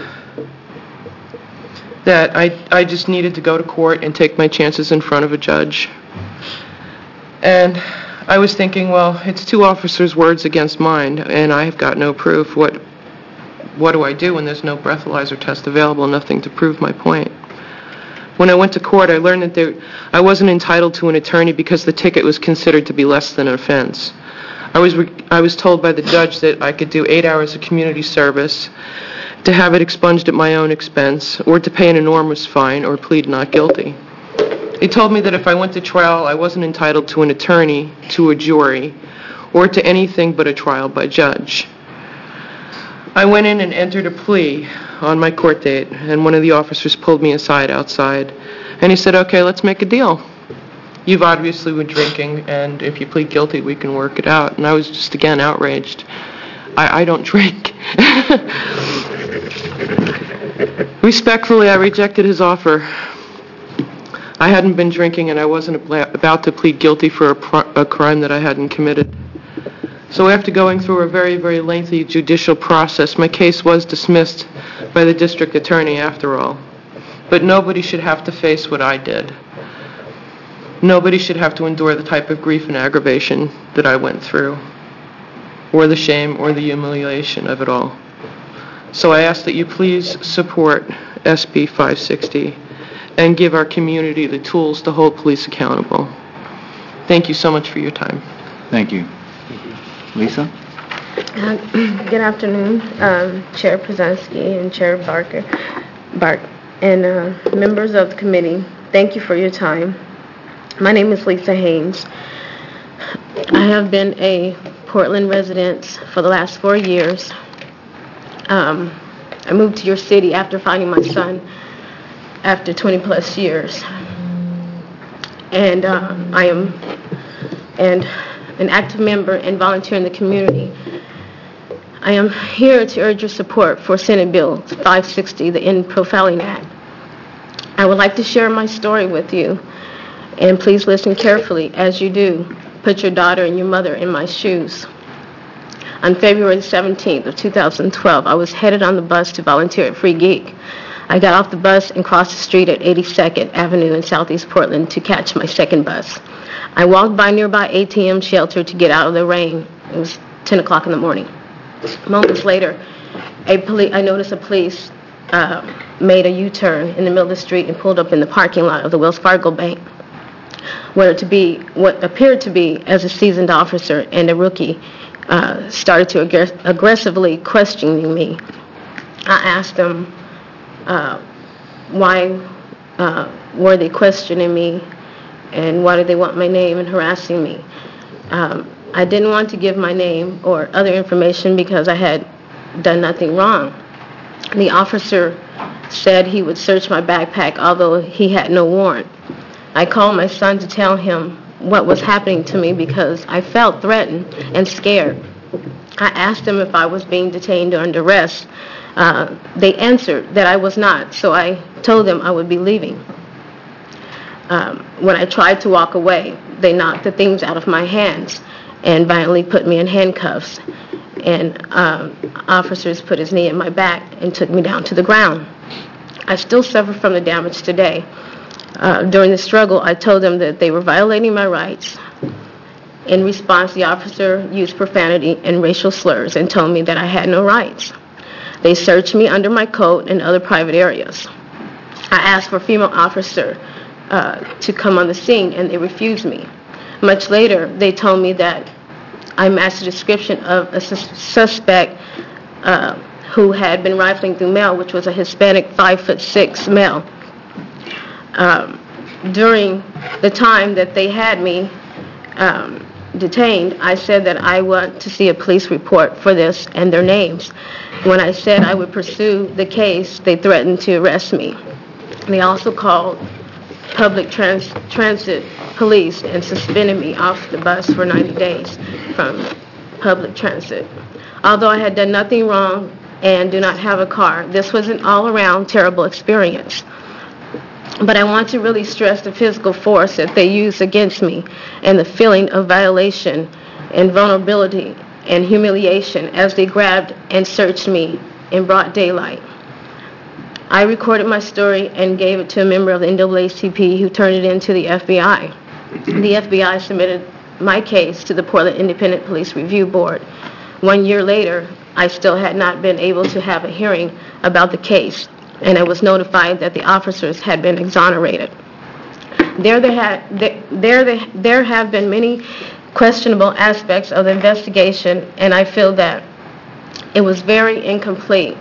that I just needed to go to court and take my chances in front of a judge. And I was thinking, well, it's 2 officers' words against mine, and I have got no proof. What do I do when there's no breathalyzer test available, nothing to prove my point? When I went to court, I learned that I wasn't entitled to an attorney because the ticket was considered to be less than an offense. I was told by the judge that I could do 8 hours of community service, to have it expunged at my own expense, or to pay an enormous fine, or plead not guilty. They told me that if I went to trial, I wasn't entitled to an attorney, to a jury, or to anything but a trial by judge. I went in and entered a plea on my court date, and one of the officers pulled me aside outside, and he said, "Okay, let's make a deal. you've obviously been drinking, and if you plead guilty, we can work it out. And I was just, again, outraged. I don't drink. Respectfully, I rejected his offer. I hadn't been drinking, and I wasn't about to plead guilty for a crime that I hadn't committed. So after going through a very, very lengthy judicial process, my case was dismissed by the district attorney after all. But nobody should have to face what I did. Nobody should have to endure the type of grief and aggravation that I went through, or the shame or the humiliation of it all. So I ask that you please support SB 560 and give our community the tools to hold police accountable. Thank you so much for your time. Thank you. Lisa? Good afternoon, Chair Przanski and Chair Barker, and members of the committee. Thank you for your time. My name is Lisa Haynes. I have been a Portland resident for the last 4 years. I moved to your city after finding my son after 20 plus years. And I am an active member and volunteer in the community. I am here to urge your support for Senate Bill 560, the End Profiling Act. I would like to share my story with you, and please listen carefully as you do. Put your daughter and your mother in my shoes. On February 17th of 2012, I was headed on the bus to volunteer at Free Geek. I got off the bus and crossed the street at 82nd Avenue in Southeast Portland to catch my second bus. I walked by nearby ATM shelter to get out of the rain. It was 10 o'clock in the morning. Moments later, I noticed a police made a U-turn in the middle of the street and pulled up in the parking lot of the Wells Fargo Bank. What appeared to be as a seasoned officer and a rookie started to aggressively questioning me. I asked them why were they questioning me and why did they want my name and harassing me. I didn't want to give my name or other information because I had done nothing wrong. The officer said he would search my backpack, although he had no warrant. I called my son to tell him what was happening to me because I felt threatened and scared. I asked them if I was being detained or under arrest. They answered that I was not, so I told them I would be leaving. When I tried to walk away, they knocked the things out of my hands and violently put me in handcuffs. And officers put his knee in my back and took me down to the ground. I still suffer from the damage today. During the struggle, I told them that they were violating my rights. In response, the officer used profanity and racial slurs and told me that I had no rights. They searched me under my coat and other private areas. I asked for a female officer to come on the scene, and they refused me. Much later, they told me that I matched the description of a suspect who had been rifling through mail, which was a Hispanic 5'6" male. During the time that they had me detained, I said that I want to see a police report for this and their names. When I said I would pursue the case, they threatened to arrest me. They also called public transit police and suspended me off the bus for 90 days from public transit. Although I had done nothing wrong and do not have a car, this was an all-around terrible experience. But I want to really stress the physical force that they used against me and the feeling of violation and vulnerability and humiliation as they grabbed and searched me in broad daylight. I recorded my story and gave it to a member of the NAACP who turned it in to the FBI. The FBI submitted my case to the Portland Independent Police Review Board. 1 year later, I still had not been able to have a hearing about the case, and I was notified that the officers had been exonerated. There have been many questionable aspects of the investigation, and I feel that it was very incomplete.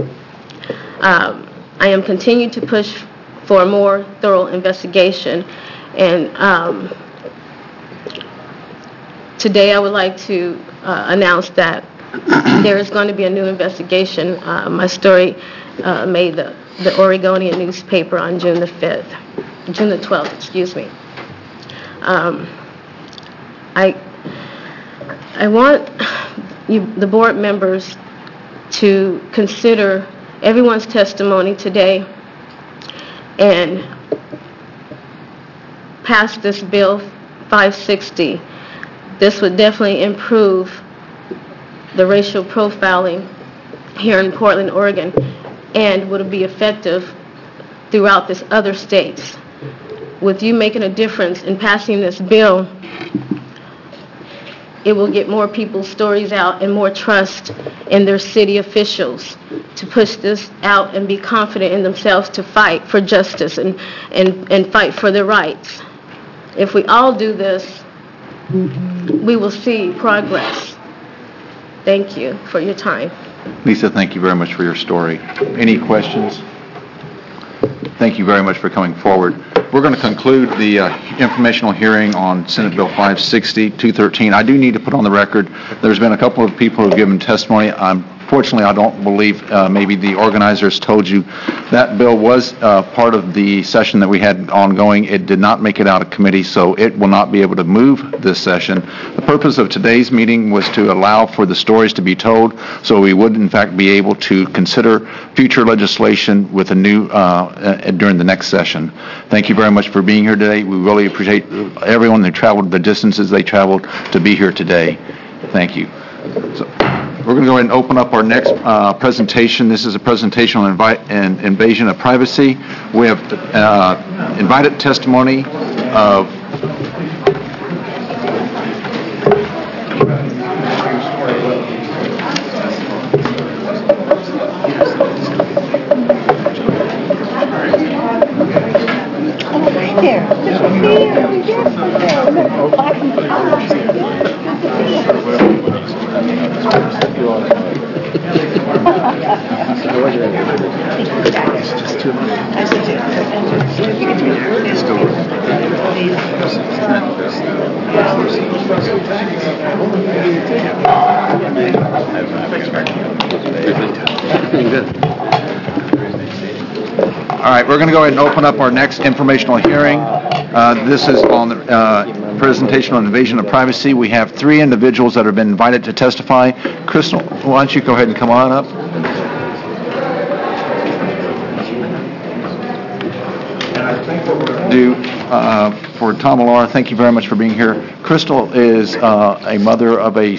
I am continuing to push for a more thorough investigation, and today I would like to announce that there is going to be a new investigation. My story made the Oregonian newspaper on June the 12th, excuse me. I want the board members to consider everyone's testimony today and pass this bill 560. This would definitely improve the racial profiling here in Portland, Oregon, and would be effective throughout this other states. With you making a difference in passing this bill, it will get more people's stories out and more trust in their city officials to push this out and be confident in themselves to fight for justice and fight for their rights. If we all do this, we will see progress. Thank you for your time. Lisa, thank you very much for your story. Any questions? Thank you very much for coming forward. We're going to conclude the informational hearing on Senate Bill 560, 213. I do need to put on the record, there's been a couple of people who have given testimony. Fortunately, I don't believe maybe the organizers told you that bill was part of the session that we had ongoing. It did not make it out of committee, so it will not be able to move this session. The purpose of today's meeting was to allow for the stories to be told, so we would in fact be able to consider future legislation with a new during the next session. Thank you very much for being here today. We really appreciate everyone who traveled the distances they traveled to be here today. Thank you. We're going to go ahead and open up our next presentation. This is a presentation on invasion of privacy. We have invited testimony of All right, we're going to go ahead and open up our next informational hearing. This is on the presentation on invasion of privacy. We have three individuals that have been invited to testify. Crystal, why don't you go ahead and come on up? And I think what we're going to do for Tom and Laura, thank you very much for being here. Crystal is a mother of a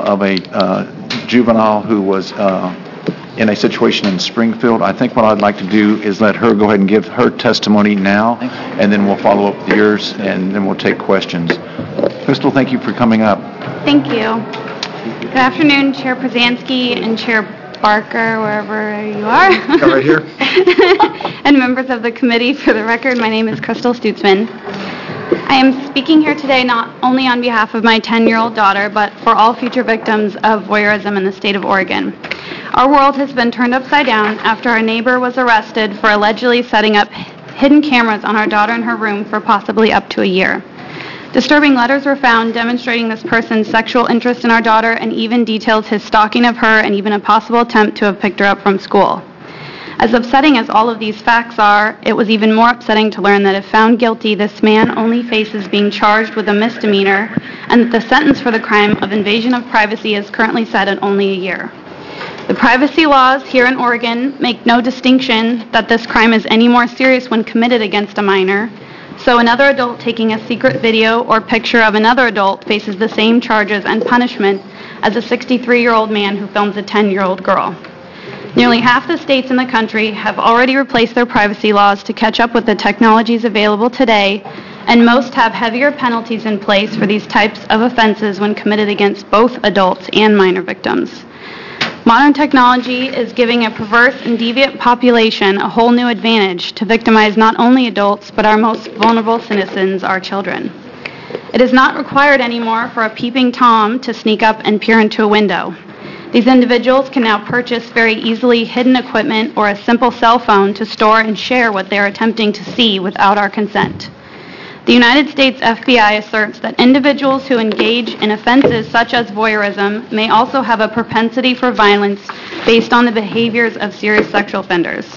juvenile who was in a situation in Springfield. I think what I'd like to do is let her go ahead and give her testimony now, and then we'll follow up with yours, and then we'll take questions. Crystal, thank you for coming up. Thank you. Good afternoon, Chair Przansky and Chair Barker, wherever you are. Come right here. And members of the committee. For the record, my name is Crystal Stutzman. I am speaking here today not only on behalf of my 10-year-old daughter, but for all future victims of voyeurism in the state of Oregon. Our world has been turned upside down after our neighbor was arrested for allegedly setting up hidden cameras on our daughter in her room for possibly up to a year. Disturbing letters were found demonstrating this person's sexual interest in our daughter and even details his stalking of her and even a possible attempt to have picked her up from school. As upsetting as all of these facts are, it was even more upsetting to learn that if found guilty, this man only faces being charged with a misdemeanor and that the sentence for the crime of invasion of privacy is currently set at only a year. The privacy laws here in Oregon make no distinction that this crime is any more serious when committed against a minor, so another adult taking a secret video or picture of another adult faces the same charges and punishment as a 63-year-old man who films a 10-year-old girl. Nearly half the states in the country have already replaced their privacy laws to catch up with the technologies available today, and most have heavier penalties in place for these types of offenses when committed against both adults and minor victims. Modern technology is giving a perverse and deviant population a whole new advantage to victimize not only adults, but our most vulnerable citizens, our children. It is not required anymore for a peeping Tom to sneak up and peer into a window. These individuals can now purchase very easily hidden equipment or a simple cell phone to store and share what they are attempting to see without our consent. The United States FBI asserts that individuals who engage in offenses such as voyeurism may also have a propensity for violence based on the behaviors of serious sexual offenders.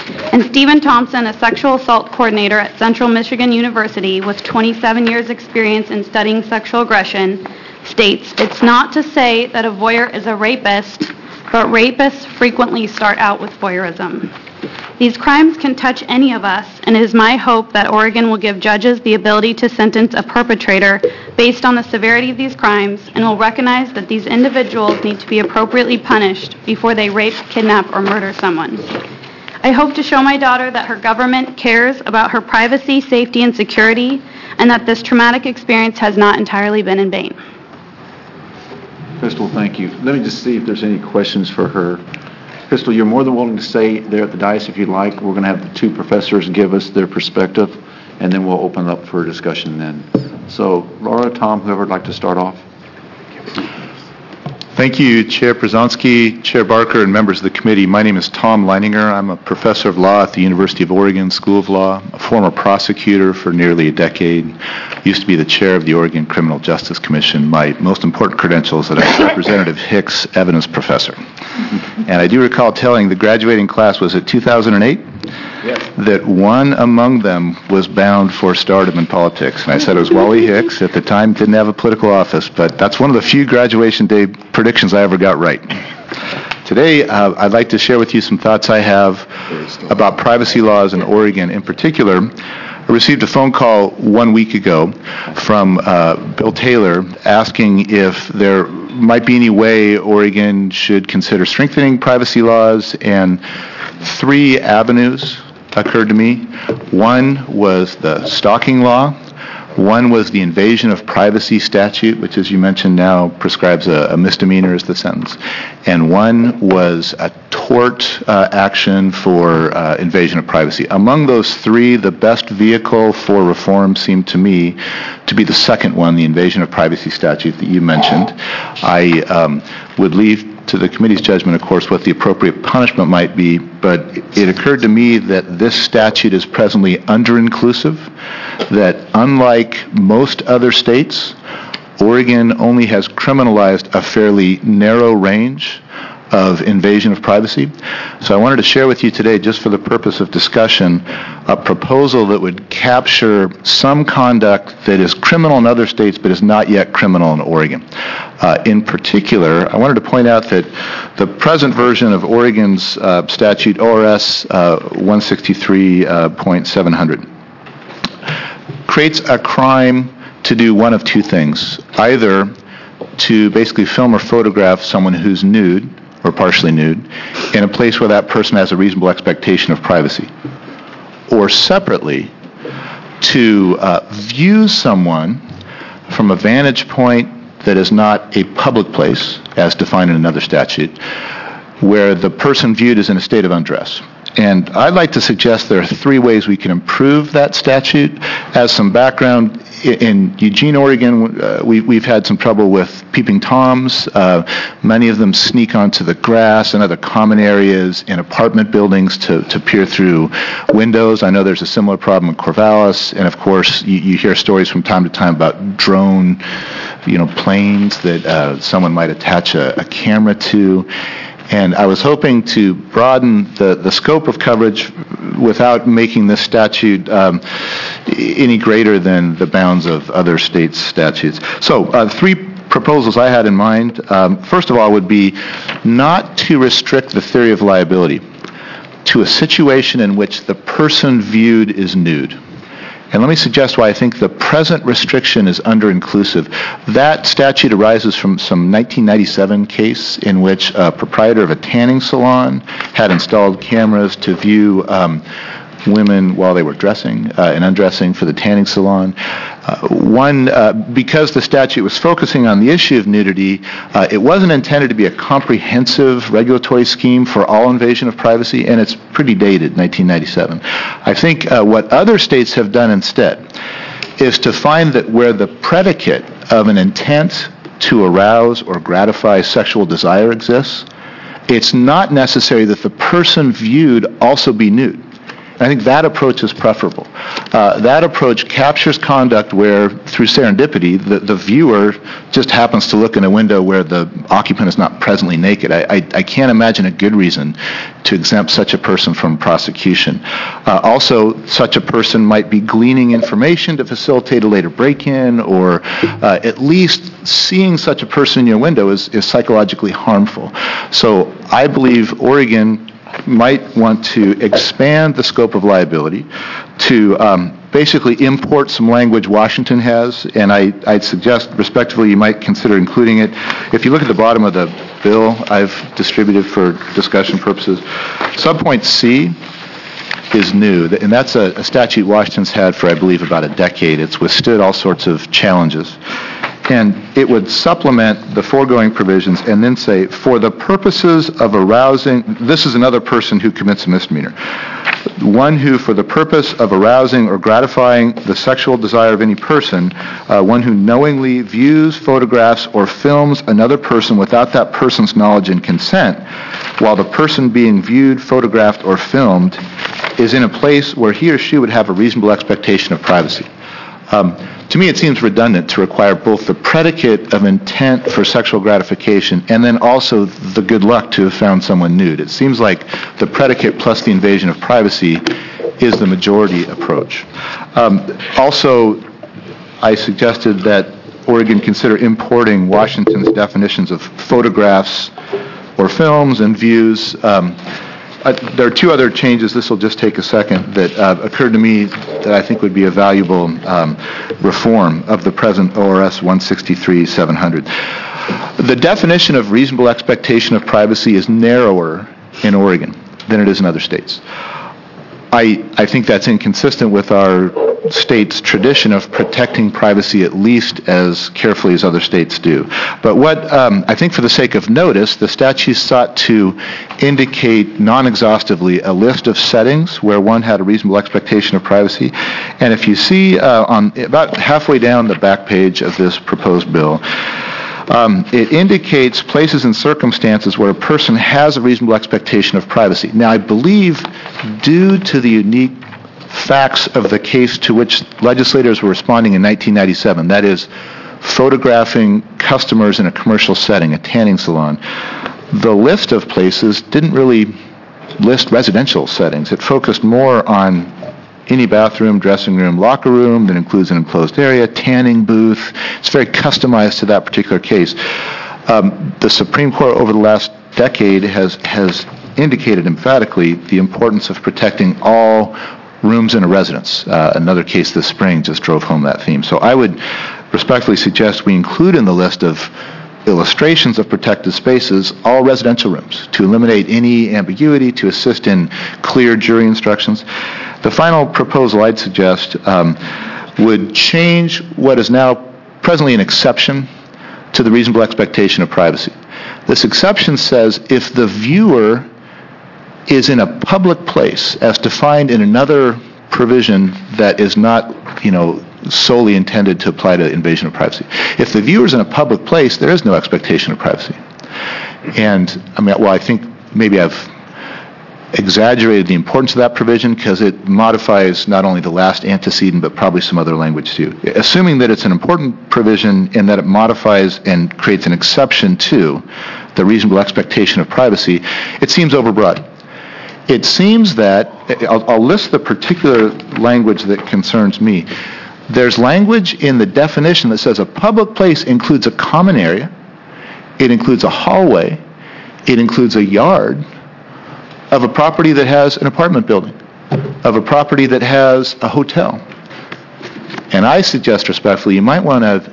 And Stephen Thompson, a sexual assault coordinator at Central Michigan University with 27 years experience in studying sexual aggression, states, "It's not to say that a voyeur is a rapist, but rapists frequently start out with voyeurism. These crimes can touch any of us, and it is my hope that Oregon will give judges the ability to sentence a perpetrator based on the severity of these crimes and will recognize that these individuals need to be appropriately punished before they rape, kidnap, or murder someone. I hope to show my daughter that her government cares about her privacy, safety, and security, and that this traumatic experience has not entirely been in vain." Crystal, thank you. Let me just see if there's any questions for her. Crystal, you're more than willing to stay there at the dais if you'd like. We're going to have the two professors give us their perspective, and then we'll open up for discussion then. So, Laura, Tom, whoever would like to start off. Thank you, Chair Przanski, Chair Barker, and members of the committee. My name is Tom Leininger. I'm a professor of law at the University of Oregon School of Law, a former prosecutor for nearly a decade, used to be the chair of the Oregon Criminal Justice Commission. My most important credential is that I'm Representative Hicks Evidence Professor. And I do recall telling the graduating class, was it 2008? Yes. That one among them was bound for stardom in politics. And I said it was Wally Hicks. At the time, didn't have a political office, but that's one of the few graduation day predictions I ever got right. Today, I'd like to share with you some thoughts I have about privacy laws in Oregon. In particular, I received a phone call 1 week ago from Bill Taylor asking if there might be any way Oregon should consider strengthening privacy laws, and 3 avenues occurred to me. One was the stalking law. One was the invasion of privacy statute, which, as you mentioned now, prescribes a misdemeanor as the sentence. And one was a tort action for invasion of privacy. Among those 3, the best vehicle for reform seemed to me to be the second one, the invasion of privacy statute that you mentioned. I would leave to the committee's judgment, of course, what the appropriate punishment might be, but it occurred to me that this statute is presently under-inclusive, that unlike most other states, Oregon only has criminalized a fairly narrow range of invasion of privacy. So I wanted to share with you today, just for the purpose of discussion, a proposal that would capture some conduct that is criminal in other states but is not yet criminal in Oregon. In particular, I wanted to point out that the present version of Oregon's statute, ORS 163.700, creates a crime to do one of 2 things. Either to basically film or photograph someone who's nude or partially nude in a place where that person has a reasonable expectation of privacy. Or separately, to view someone from a vantage point that is not a public place, as defined in another statute, where the person viewed is in a state of undress. And I'd like to suggest there are 3 ways we can improve that statute. As some background, in Eugene, Oregon, we've had some trouble with peeping Toms. Many of them sneak onto the grass and other common areas in apartment buildings to peer through windows. I know there's a similar problem in Corvallis, and of course, you hear stories from time to time about drone, planes that someone might attach a camera to. And I was hoping to broaden the scope of coverage without making this statute any greater than the bounds of other states' statutes. So 3 proposals I had in mind. First of all would be not to restrict the theory of liability to a situation in which the person viewed is nude. And let me suggest why I think the present restriction is under-inclusive. That statute arises from some 1997 case in which a proprietor of a tanning salon had installed cameras to view women while they were dressing and undressing for the tanning salon. Because the statute was focusing on the issue of nudity, it wasn't intended to be a comprehensive regulatory scheme for all invasion of privacy, and it's pretty dated, 1997. I think what other states have done instead is to find that where the predicate of an intent to arouse or gratify sexual desire exists, it's not necessary that the person viewed also be nude. I think that approach is preferable. That approach captures conduct where, through serendipity, the viewer just happens to look in a window where the occupant is not presently naked. I can't imagine a good reason to exempt such a person from prosecution. Also, such a person might be gleaning information to facilitate a later break-in, or at least seeing such a person in your window is psychologically harmful. So I believe Oregon might want to expand the scope of liability to basically import some language Washington has, and I'd suggest respectively you might consider including it. If you look at the bottom of the bill I've distributed for discussion purposes, subpoint C is new, and that's a statute Washington's had for, I believe, about a decade. It's withstood all sorts of challenges. And it would supplement the foregoing provisions and then say, for the purposes of arousing, this is another person who commits a misdemeanor, one who, for the purpose of arousing or gratifying the sexual desire of any person, one who knowingly views, photographs, or films another person without that person's knowledge and consent, while the person being viewed, photographed, or filmed is in a place where he or she would have a reasonable expectation of privacy. To me, it seems redundant to require both the predicate of intent for sexual gratification and then also the good luck to have found someone nude. It seems like the predicate plus the invasion of privacy is the majority approach. Also, I suggested that Oregon consider importing Washington's definitions of photographs or films and views. There are two other changes, this will just take a second, that occurred to me that I think would be a valuable reform of the present ORS 163-700. The definition of reasonable expectation of privacy is narrower in Oregon than it is in other states. I think that's inconsistent with our state's tradition of protecting privacy at least as carefully as other states do. But what I think for the sake of notice, the statute sought to indicate non-exhaustively a list of settings where one had a reasonable expectation of privacy. And if you see on about halfway down the back page of this proposed bill, it indicates places and circumstances where a person has a reasonable expectation of privacy. Now, I believe due to the unique facts of the case to which legislators were responding in 1997, that is, photographing customers in a commercial setting, a tanning salon, the list of places didn't really list residential settings. It focused more on any bathroom, dressing room, locker room that includes an enclosed area, tanning booth. It's very customized to that particular case. The Supreme Court over the last decade has indicated emphatically the importance of protecting all rooms in a residence. Another case this spring just drove home that theme. So I would respectfully suggest we include in the list of illustrations of protected spaces all residential rooms to eliminate any ambiguity, to assist in clear jury instructions. The final proposal I'd suggest would change what is now presently an exception to the reasonable expectation of privacy. This exception says if the viewer is in a public place, as defined in another provision that is not, solely intended to apply to invasion of privacy. If the viewer is in a public place, there is no expectation of privacy. And, I think maybe I've exaggerated the importance of that provision because it modifies not only the last antecedent, but probably some other language too. Assuming that it's an important provision and that it modifies and creates an exception to the reasonable expectation of privacy, it seems overbroad. It seems that, I'll list the particular language that concerns me. There's language in the definition that says a public place includes a common area, it includes a hallway, it includes a yard of a property that has an apartment building, of a property that has a hotel. And I suggest respectfully, you might want to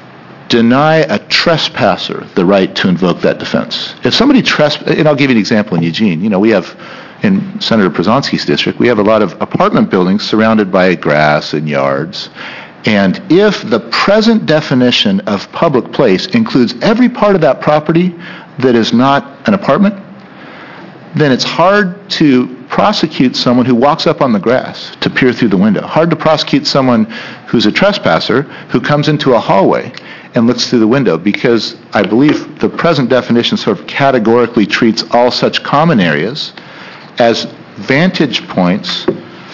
deny a trespasser the right to invoke that defense. If somebody and I'll give you an example in Eugene. We have, in Senator Przonski's district, we have a lot of apartment buildings surrounded by grass and yards. And if the present definition of public place includes every part of that property that is not an apartment, then it's hard to prosecute someone who walks up on the grass to peer through the window. Hard to prosecute someone who's a trespasser who comes into a hallway and looks through the window, because I believe the present definition sort of categorically treats all such common areas as vantage points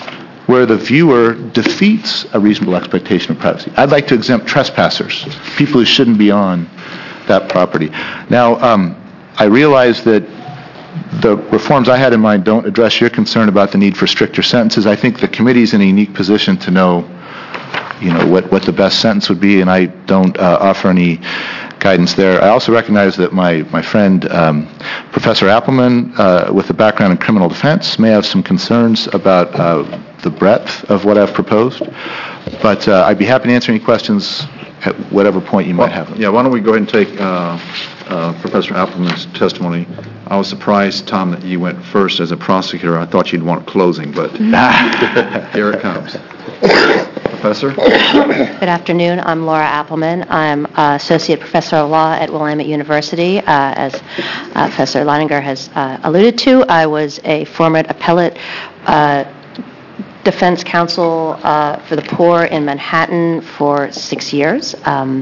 where the viewer defeats a reasonable expectation of privacy. I'd like to exempt trespassers, people who shouldn't be on that property. Now, I realize that the reforms I had in mind don't address your concern about the need for stricter sentences. I think the committee's in a unique position to know, what the best sentence would be, and I don't offer any guidance there. I also recognize that my friend, Professor Appleman, with a background in criminal defense, may have some concerns about the breadth of what I've proposed. But I'd be happy to answer any questions at whatever point you might have them. Yeah, why don't we go ahead and take Professor Appleman's testimony. I was surprised, Tom, that you went first as a prosecutor. I thought you'd want closing, but here it comes. Professor? Good afternoon. I'm Laura Appleman. I'm Associate Professor of Law at Willamette University. As Professor Leininger has alluded to, I was a former appellate defense counsel for the poor in Manhattan for 6 years.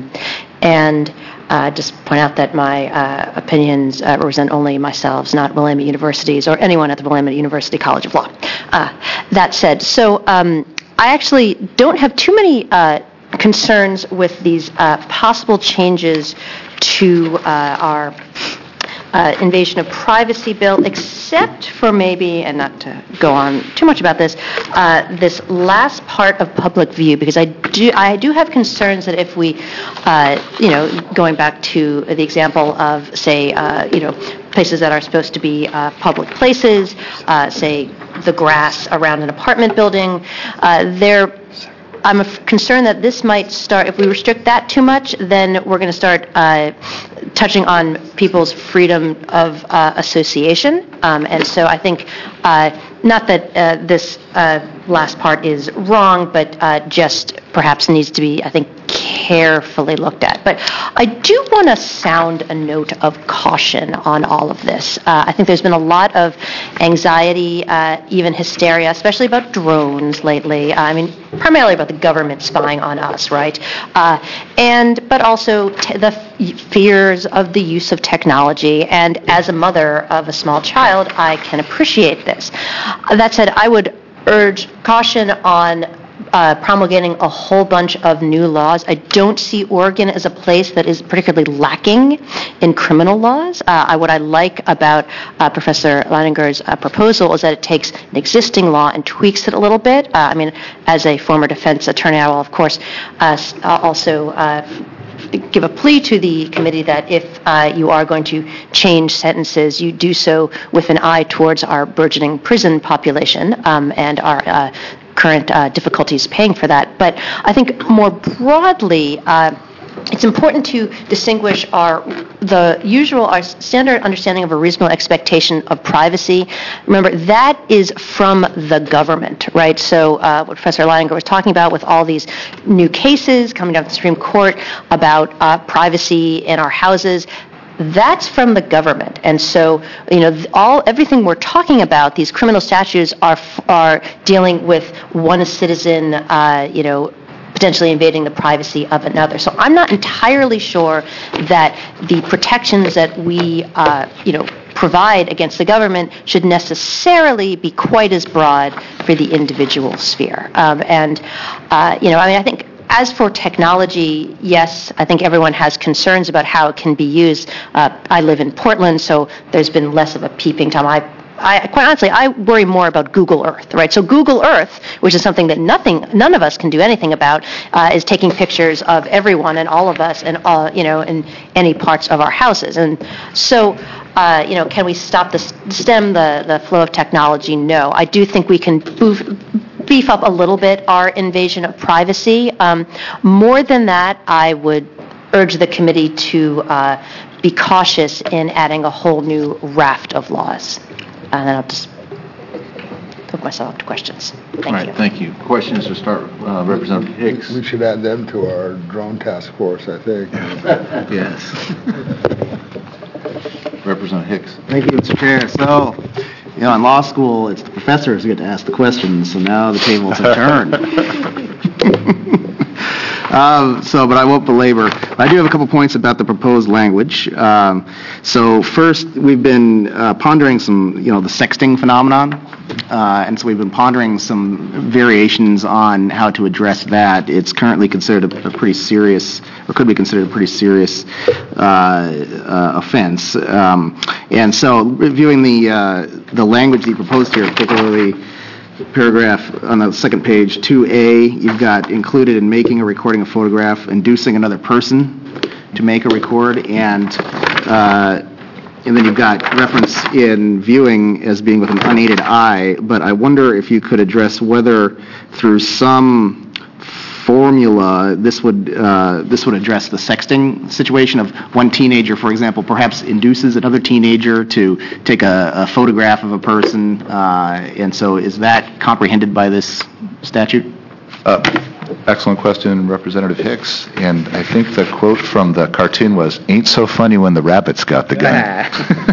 And just point out that my opinions represent only myself, not Willamette University's or anyone at the Willamette University College of Law. That said, so I actually don't have too many concerns with these possible changes to our invasion of privacy bill, except for maybe, and not to go on too much about this, this last part of public view, because I do have concerns that if we, going back to the example of, say, places that are supposed to be public places, say the grass around an apartment building, I'm concerned that this might start, if we restrict that too much, then we're going to start touching on people's freedom of association. And so I think, not that this last part is wrong, but just perhaps needs to be, I think, carefully looked at. But I do want to sound a note of caution on all of this. I think there's been a lot of anxiety, even hysteria, especially about drones lately. I mean, primarily about the government spying on us, right? But also the fears of the use of technology. And as a mother of a small child, I can appreciate this. That said, I would urge caution on promulgating a whole bunch of new laws. I don't see Oregon as a place that is particularly lacking in criminal laws. What I like about Professor Leininger's proposal is that it takes an existing law and tweaks it a little bit. I mean, as a former defense attorney, I will, of course, also give a plea to the committee that if you are going to change sentences, you do so with an eye towards our burgeoning prison population and our current difficulties paying for that. But I think more broadly, it's important to distinguish our standard understanding of a reasonable expectation of privacy. Remember, that is from the government, right? So what Professor Leininger was talking about with all these new cases coming down the Supreme Court about privacy in our houses, that's from the government. And so, everything we're talking about, these criminal statutes are dealing with one citizen, potentially invading the privacy of another. So I'm not entirely sure that the protections that we, provide against the government should necessarily be quite as broad for the individual sphere. I think as for technology, yes, I think everyone has concerns about how it can be used. I live in Portland, so there's been less of a peeping Tom. Quite honestly, I worry more about Google Earth, right? So Google Earth, which is something that none of us can do anything about, is taking pictures of everyone and all of us and in any parts of our houses. And so, can we stem the flow of technology? No. I do think we can beef up a little bit our invasion of privacy. More than that, I would urge the committee to be cautious in adding a whole new raft of laws. And then I'll just hook myself up to questions. Thank you. Thank you. Questions to start, Representative Hicks. We should add them to our drone task force, I think. Yes. Representative Hicks. Thank you, Mr. Chair. So, in law school, it's the professors who get to ask the questions, so now the tables have turned. But I won't belabor. I do have a couple points about the proposed language. So first, we've been pondering some, the sexting phenomenon. And so we've been pondering some variations on how to address that. It's currently considered a pretty serious, or could be considered a pretty serious offense. And so reviewing the language that you proposed here, particularly paragraph on the second page, 2A, you've got included in making or recording a photograph, inducing another person to make or record, and then you've got reference in viewing as being with an unaided eye, but I wonder if you could address whether through some formula this would address the sexting situation of one teenager, for example, perhaps induces another teenager to take a photograph of a person, and so is that comprehended by this statute? Excellent question, Representative Hicks. And I think the quote from the cartoon was, "Ain't so funny when the rabbit's got the gun."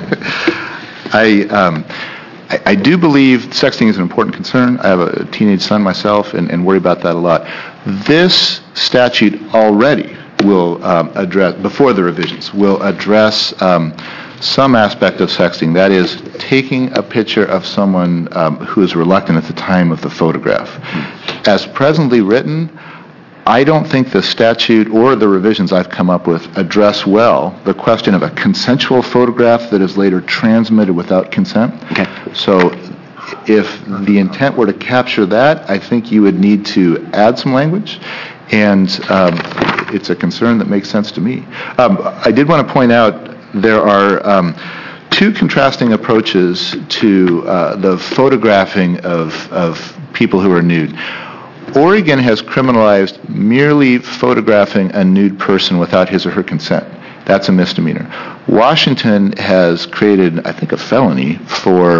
I do believe sexting is an important concern. I have a teenage son myself and worry about that a lot. This statute already will address, before the revisions, will address some aspect of sexting. That is, taking a picture of someone who is reluctant at the time of the photograph. As presently written, I don't think the statute or the revisions I've come up with address well the question of a consensual photograph that is later transmitted without consent. Okay. So if the intent were to capture that, I think you would need to add some language, and it's a concern that makes sense to me. I did want to point out there are two contrasting approaches to the photographing of people who are nude. Oregon has criminalized merely photographing a nude person without his or her consent. That's a misdemeanor. Washington has created, I think, a felony for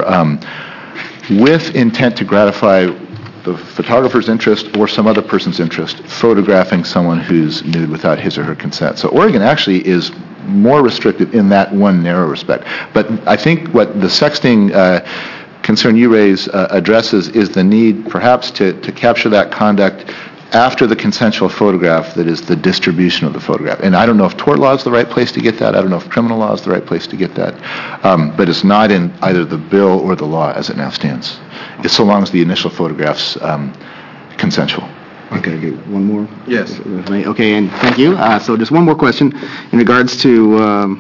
with intent to gratify the photographer's interest or some other person's interest, photographing someone who's nude without his or her consent. So Oregon actually is more restrictive in that one narrow respect. But I think what the sexting concern you raise addresses is the need perhaps to capture that conduct after the consensual photograph, that is the distribution of the photograph. And I don't know if tort law is the right place to get that. I don't know if criminal law is the right place to get that. But it's not in either the bill or the law as it now stands. It's so long as the initial photograph's consensual. Okay, one more? Yes. Okay, and thank you. So just one more question in regards to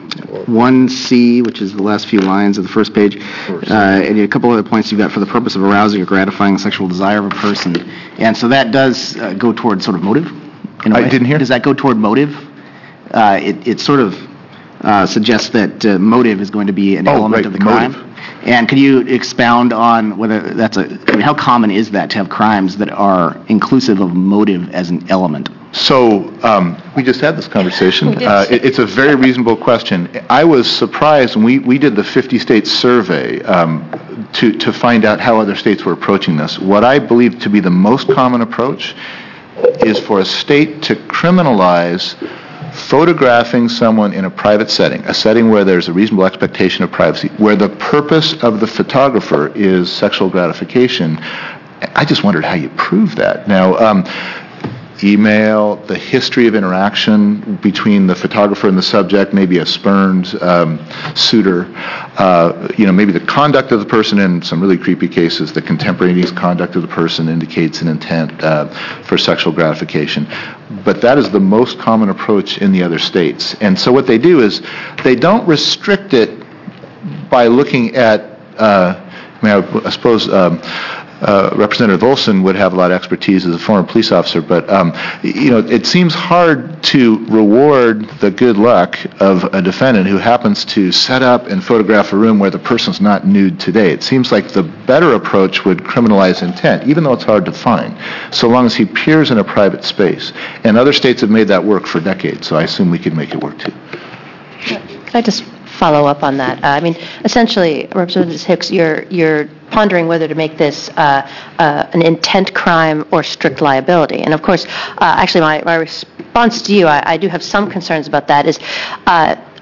1C, which is the last few lines of the first page, and a couple other points you've got for the purpose of arousing or gratifying the sexual desire of a person. And so that does go toward sort of motive? I didn't hear. Does that go toward motive? It sort of suggests that motive is going to be an element of the crime. Motive. And can you expound on whether that's how common is that to have crimes that are inclusive of motive as an element? So we just had this conversation. It's a very reasonable question. I was surprised when we did the 50-state survey to find out how other states were approaching this. What I believe to be the most common approach is for a state to criminalize photographing someone in a private setting, a setting where there's a reasonable expectation of privacy, where the purpose of the photographer is sexual gratification. I just wondered how you prove that. Now, email, the history of interaction between the photographer and the subject, maybe a spurned suitor, maybe the conduct of the person in some really creepy cases, the contemporaneous conduct of the person indicates an intent for sexual gratification. But that is the most common approach in the other states. And so what they do is they don't restrict it by looking at, I suppose Representative Olson would have a lot of expertise as a former police officer, but it seems hard to reward the good luck of a defendant who happens to set up and photograph a room where the person's not nude today. It seems like the better approach would criminalize intent, even though it's hard to find, so long as he appears in a private space. And other states have made that work for decades, so I assume we could make it work too. Could I just follow up on that? Essentially, Representative Hicks, you're pondering whether to make this an intent crime or strict liability. And of course, actually, my response to you, I do have some concerns about that, is,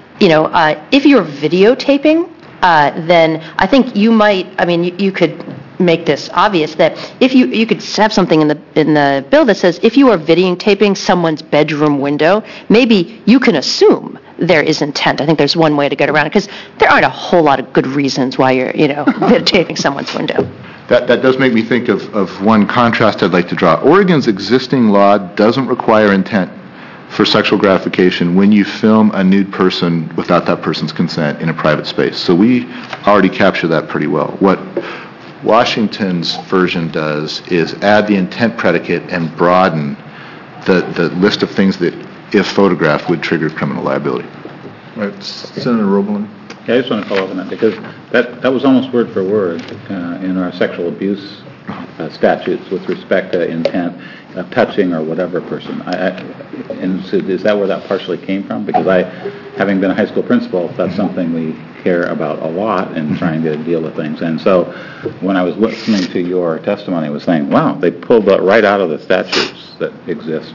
if you're videotaping, then I think you might, you could make this obvious, that if you could have something in the bill that says if you are videotaping someone's bedroom window, maybe you can assume there is intent. I think there's one way to get around it, because there aren't a whole lot of good reasons why you're, videotaping someone's window. That does make me think of one contrast I'd like to draw. Oregon's existing law doesn't require intent for sexual gratification when you film a nude person without that person's consent in a private space. So we already capture that pretty well. What Washington's version does is add the intent predicate and broaden the list of things that, if photographed, would trigger criminal liability. Right. Senator Roebelin. Yeah, I just want to follow up on that, because that was almost word for word in our sexual abuse statutes with respect to intent of touching or whatever person. And so is that where that partially came from? Because having been a high school principal, that's something we care about a lot in trying to deal with things. And so when I was listening to your testimony, I was saying, wow, they pulled that right out of the statutes that exist.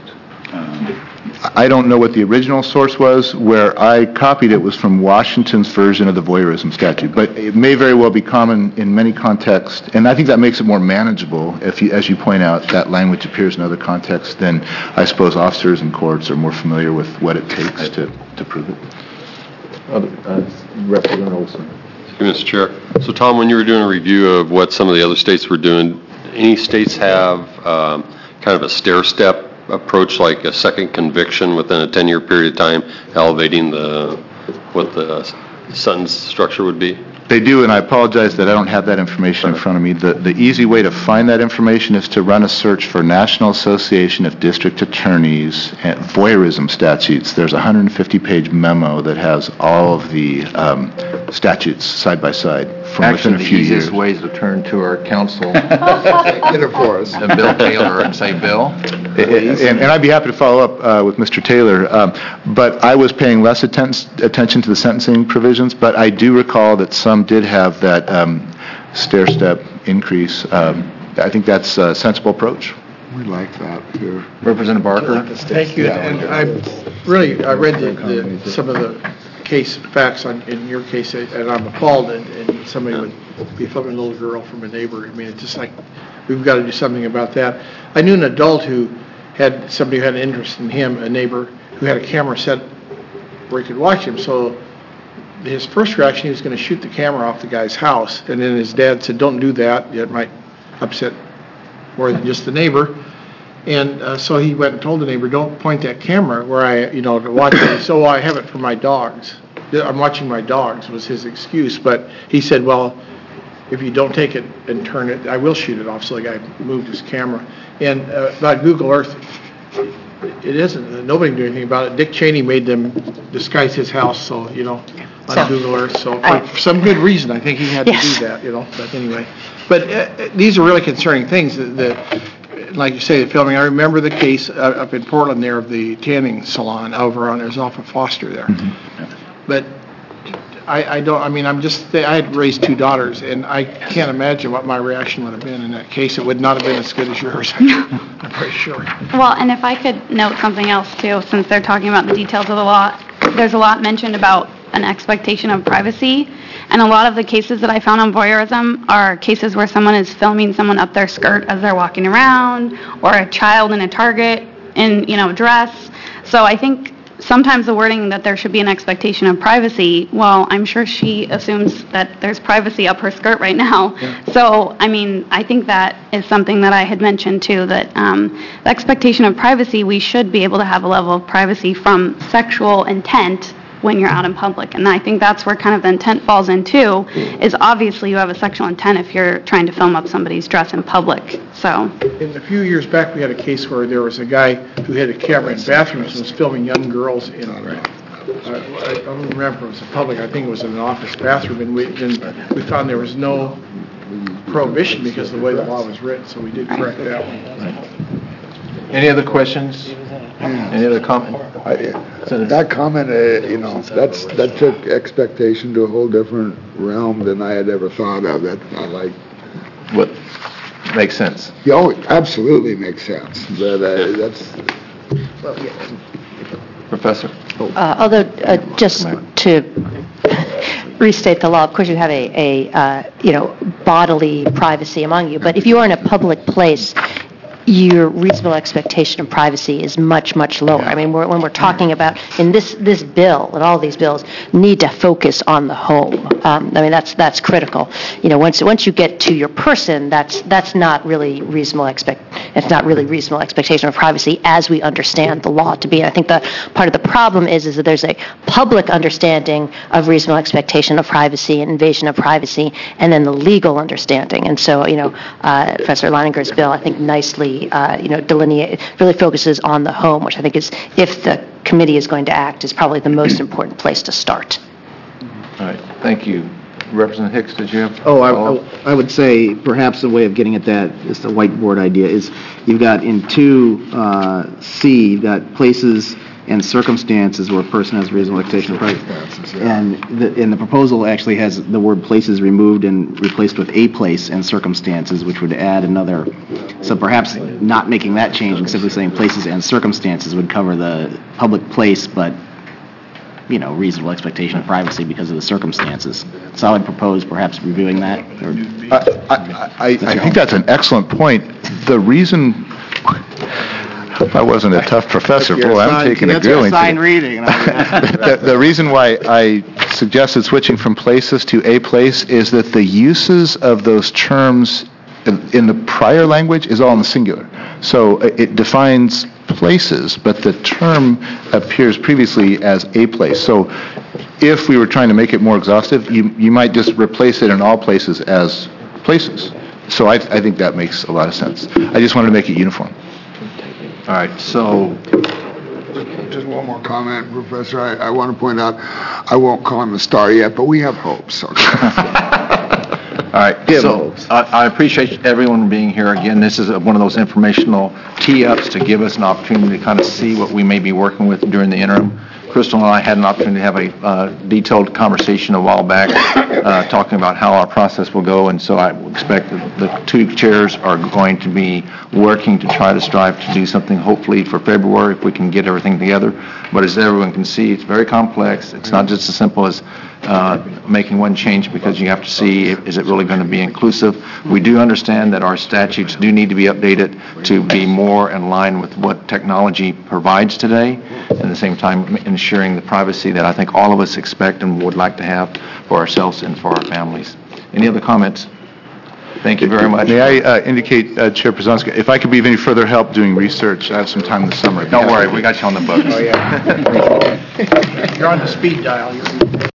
I don't know what the original source was. Where I copied it was from Washington's version of the voyeurism statute, but it may very well be common in many contexts, and I think that makes it more manageable if, as you point out, that language appears in other contexts. Then I suppose officers and courts are more familiar with what it takes to prove it. Representative Olson. Thank you, Mr. Chair. So, Tom, when you were doing a review of what some of the other states were doing, any states have kind of a stair-step approach, like a second conviction within a 10-year period of time, elevating what the sentence structure would be? They do, and I apologize that I don't have that information in front of me. The easy way to find that information is to run a search for National Association of District Attorneys and voyeurism statutes. There's a 150-page memo that has all of the statutes side by side from within a few years. Actually, the easiest way is to turn to our counsel, Get it for us. and Bill Taylor, and say, Bill, and I'd be happy to follow up with Mr. Taylor, but I was paying less attention to the sentencing provisions, but I do recall that some did have that stair-step increase. I think that's a sensible approach. We like that, too. Representative Barker. Thank you. And I read some of the case facts in your case, and I'm appalled and somebody would be filming a little girl from a neighbor. I mean, it's just like, we've got to do something about that. I knew an adult who had somebody who had an interest in him, a neighbor, who had a camera set where he could watch him. So his first reaction, he was going to shoot the camera off the guy's house. And then his dad said, don't do that. It might upset more than just the neighbor. And so he went and told the neighbor, don't point that camera where to watch it. So I have it for my dogs. I'm watching my dogs was his excuse. But he said, well, if you don't take it and turn it, I will shoot it off. So the guy moved his camera. And about Google Earth, it isn't. Nobody can do anything about it. Dick Cheney made them disguise his house, so, on Google Earth. So for some good reason, I think he had to do that, But anyway. But these are really concerning things that, like you say, the filming. I remember the case up in Portland there of the tanning salon over on, it was off of Foster there. Mm-hmm. But I had raised two daughters, and I can't imagine what my reaction would have been in that case. It would not have been as good as yours, I'm pretty sure. Well, and if I could note something else, too, since they're talking about the details of the law, there's a lot mentioned about an expectation of privacy, and a lot of the cases that I found on voyeurism are cases where someone is filming someone up their skirt as they're walking around, or a child in a Target in, dress. So I think sometimes the wording that there should be an expectation of privacy, well, I'm sure she assumes that there's privacy up her skirt right now. Yeah. So, I think that is something that I had mentioned too, that the expectation of privacy, we should be able to have a level of privacy from sexual intent when you're out in public. And I think that's where kind of the intent falls into, is obviously you have a sexual intent if you're trying to film up somebody's dress in public. So, in a few years back, we had a case where there was a guy who had a camera in bathrooms and was filming young girls in I don't remember if it was a public, I think it was in an office bathroom, and we found there was no prohibition because of the way the law was written, so we did correct that one. Any other questions? Any other comment? That comment, that took expectation to a whole different realm than I had ever thought of. That I like. What makes sense? Yeah, absolutely makes sense. But that's. Well, yeah. Professor. Although, just to restate the law, of course you have bodily privacy among you, but if you are in a public place, your reasonable expectation of privacy is much, much lower. I mean, when we're talking about, in this bill, and all these bills, need to focus on the home. I mean, that's critical. Once you get to your person, that's not really reasonable expectation of privacy as we understand the law to be. And I think the part of the problem is that there's a public understanding of reasonable expectation of privacy and invasion of privacy, and then the legal understanding. And so, Professor Leininger's bill, I think, nicely really focuses on the home, which I think is, if the committee is going to act, is probably the most important place to start. All right, thank you. Representative Hicks, did you have? I would say perhaps a way of getting at that, just a whiteboard idea, is you've got in 2C, you've got places and circumstances where a person has reasonable expectation of privacy. And the proposal actually has the word places removed and replaced with a place and circumstances, which would add another. So perhaps not making that change and simply saying places and circumstances would cover the public place, but reasonable expectation of privacy because of the circumstances. So I would propose perhaps reviewing that. I think that's an excellent point. The reason, if I wasn't a tough professor, boy, I'm taking a grilling. That's your reading. The reason why I suggested switching from places to a place is that the uses of those terms in the prior language is all in the singular. So it defines places, but the term appears previously as a place. So if we were trying to make it more exhaustive, you might just replace it in all places as places. So I think that makes a lot of sense. I just wanted to make it uniform. All right, so... Just one more comment, Professor. I want to point out, I won't call him a star yet, but we have hopes. All right, so I appreciate everyone being here again. This is one of those informational tee-ups to give us an opportunity to kind of see what we may be working with during the interim. Crystal and I had an opportunity to have a detailed conversation a while back talking about how our process will go, and so I expect that the two chairs are going to be working to try to strive to do something hopefully for February if we can get everything together. But as everyone can see, it's very complex. It's not just as simple as making one change, because you have to see, is it really going to be inclusive? We do understand that our statutes do need to be updated to be more in line with what technology provides today, and at the same time ensuring the privacy that I think all of us expect and would like to have for ourselves and for our families. Any other comments? Thank you very much. May I indicate, Chair Przonski, if I could be of any further help doing research, I have some time this summer. Don't worry, we got you on the books. Oh, yeah. You're on the speed dial.